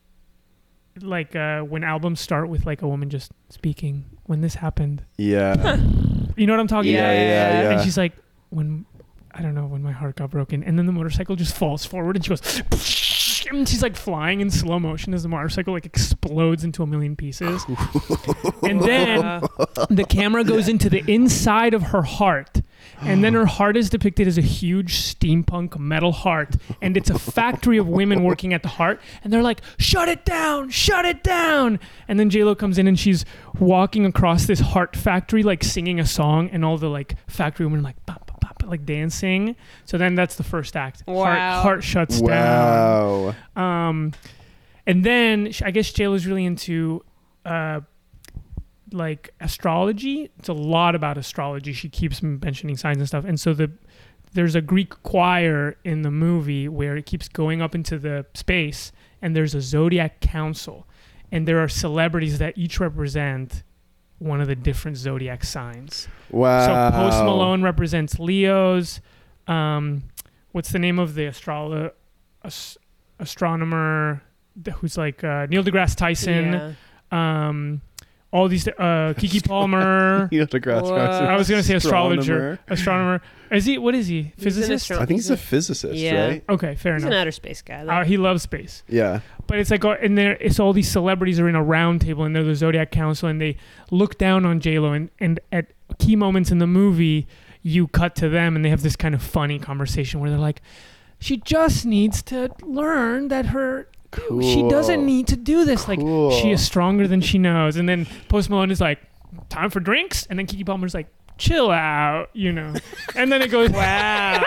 like uh, when albums start with like a woman just speaking, when this happened. Yeah. You know what I'm talking yeah, about? yeah, yeah. And she's like, when, I don't know, when my heart got broken. And then the motorcycle just falls forward and she goes, and she's like flying in slow motion as the motorcycle like explodes into a million pieces. And then the camera goes into the inside of her heart. And then her heart is depicted as a huge steampunk metal heart. And it's a factory of women working at the heart. And they're like, shut it down, shut it down. And then J-Lo comes in and she's walking across this heart factory, like singing a song. And all the like factory women are like, bop, bop, bop, like dancing. So then that's the first act. Wow. Heart, heart shuts Wow. down. Um, and then sh- I guess J-Lo's really into uh, like astrology. It's a lot about astrology. She keeps mentioning signs and stuff. And so the there's a Greek choir in the movie where it keeps going up into the space, and there's a zodiac council, and there are celebrities that each represent one of the different zodiac signs. Wow. So Post Malone represents Leos. Um, what's the name of the astrolo- as- astronomer th- who's like uh, Neil deGrasse Tyson? Yeah. Um, all these uh, Kiki Palmer. Neil deGrasse Whoa. Tyson. I was gonna say astrologer, Astronomer. astronomer. Is he? What is he? He's an Physicist? astro- I think he's He's a a- physicist, Yeah. right? Okay, fair He's an enough. outer space guy. Though. Uh, he loves space. Yeah. But it's like, uh, and there, it's all these celebrities are in a round table, and they're the Zodiac Council, and they look down on J-Lo, and, and at key moments in the movie, you cut to them, and they have this kind of funny conversation where they're like, she just needs to learn that her, Cool. she doesn't need to do this. Cool. Like, she is stronger than she knows. And then Post Malone is like, time for drinks? And then Kiki Palmer's like, chill out, you know. And then it goes, Wow.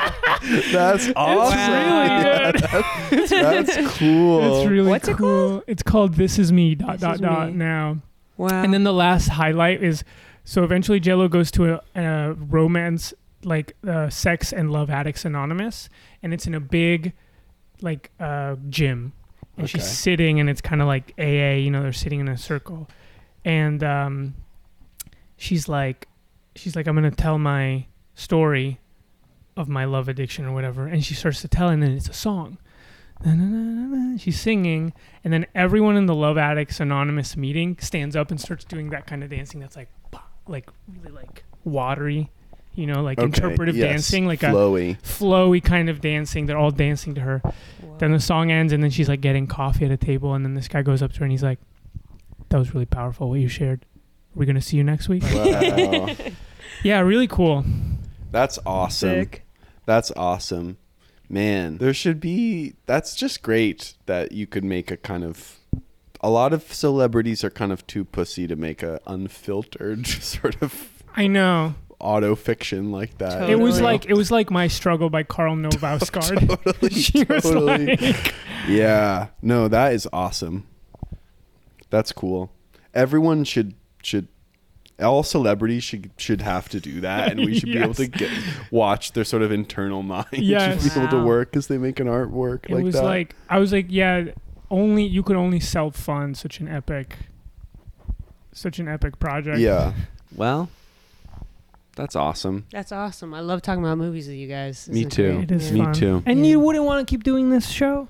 That's awesome. It's really good. That's, that's cool. It's really What's it cool. It's called This Is Me dot This dot Is dot Me. now. Wow. And then the last highlight is so eventually J-Lo goes to a, a romance like uh, Sex and Love Addicts Anonymous, and it's in a big like uh, gym, and she's Okay. sitting, and it's kind of like A A, you know, they're sitting in a circle, and um, she's like, she's like, I'm gonna tell my story of my love addiction or whatever, and she starts to tell, and then it's a song. Na-na-na-na-na. She's singing, and then everyone in the Love Addicts Anonymous meeting stands up and starts doing that kind of dancing that's like, like really like watery, you know, like Okay, interpretive yes. dancing, like flowy. a flowy kind of dancing. They're all dancing to her. Wow. Then the song ends, and then she's like getting coffee at a table, and then this guy goes up to her and he's like, "That was really powerful what you shared. Are we gonna see you next week?" Wow. Yeah, really cool. That's awesome. Sick. That's awesome. Man, there should be, that's just great that you could make a kind of, a lot of celebrities are kind of too pussy to make a unfiltered sort of I know. auto fiction like that. Totally. It was you know? like it was like My Struggle by Carl Novausgard. Totally, She was totally. like- Yeah. No, that is awesome. That's cool. Everyone should should all celebrities should should have to do that, and we should be able to Yes. get watch their sort of internal mind Yes. should be able to Wow. work as they make an artwork It like was that. like I was like, yeah, only you could only self fund such an epic, such an epic project. Yeah. Well, that's awesome. That's awesome. I love talking about movies with you guys. This Me is too. great. It is Me fun. too. And Yeah. you wouldn't want to keep doing this show?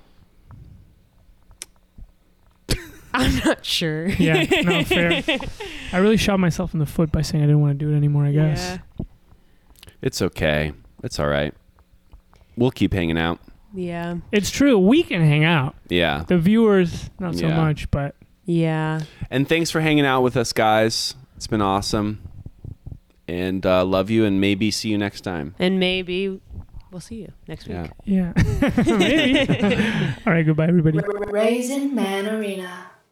I'm not sure. Yeah, no, fair. I really shot myself in the foot by saying I didn't want to do it anymore, I guess. It's okay. It's all right. We'll keep hanging out. Yeah. It's true. We can hang out. Yeah. The viewers, not so Yeah. much, but Yeah. And thanks for hanging out with us, guys. It's been awesome. And uh, love you, and maybe see you next time. And maybe we'll see you next week. Yeah. yeah. Maybe. All right, goodbye, everybody. Raisin Man Arena.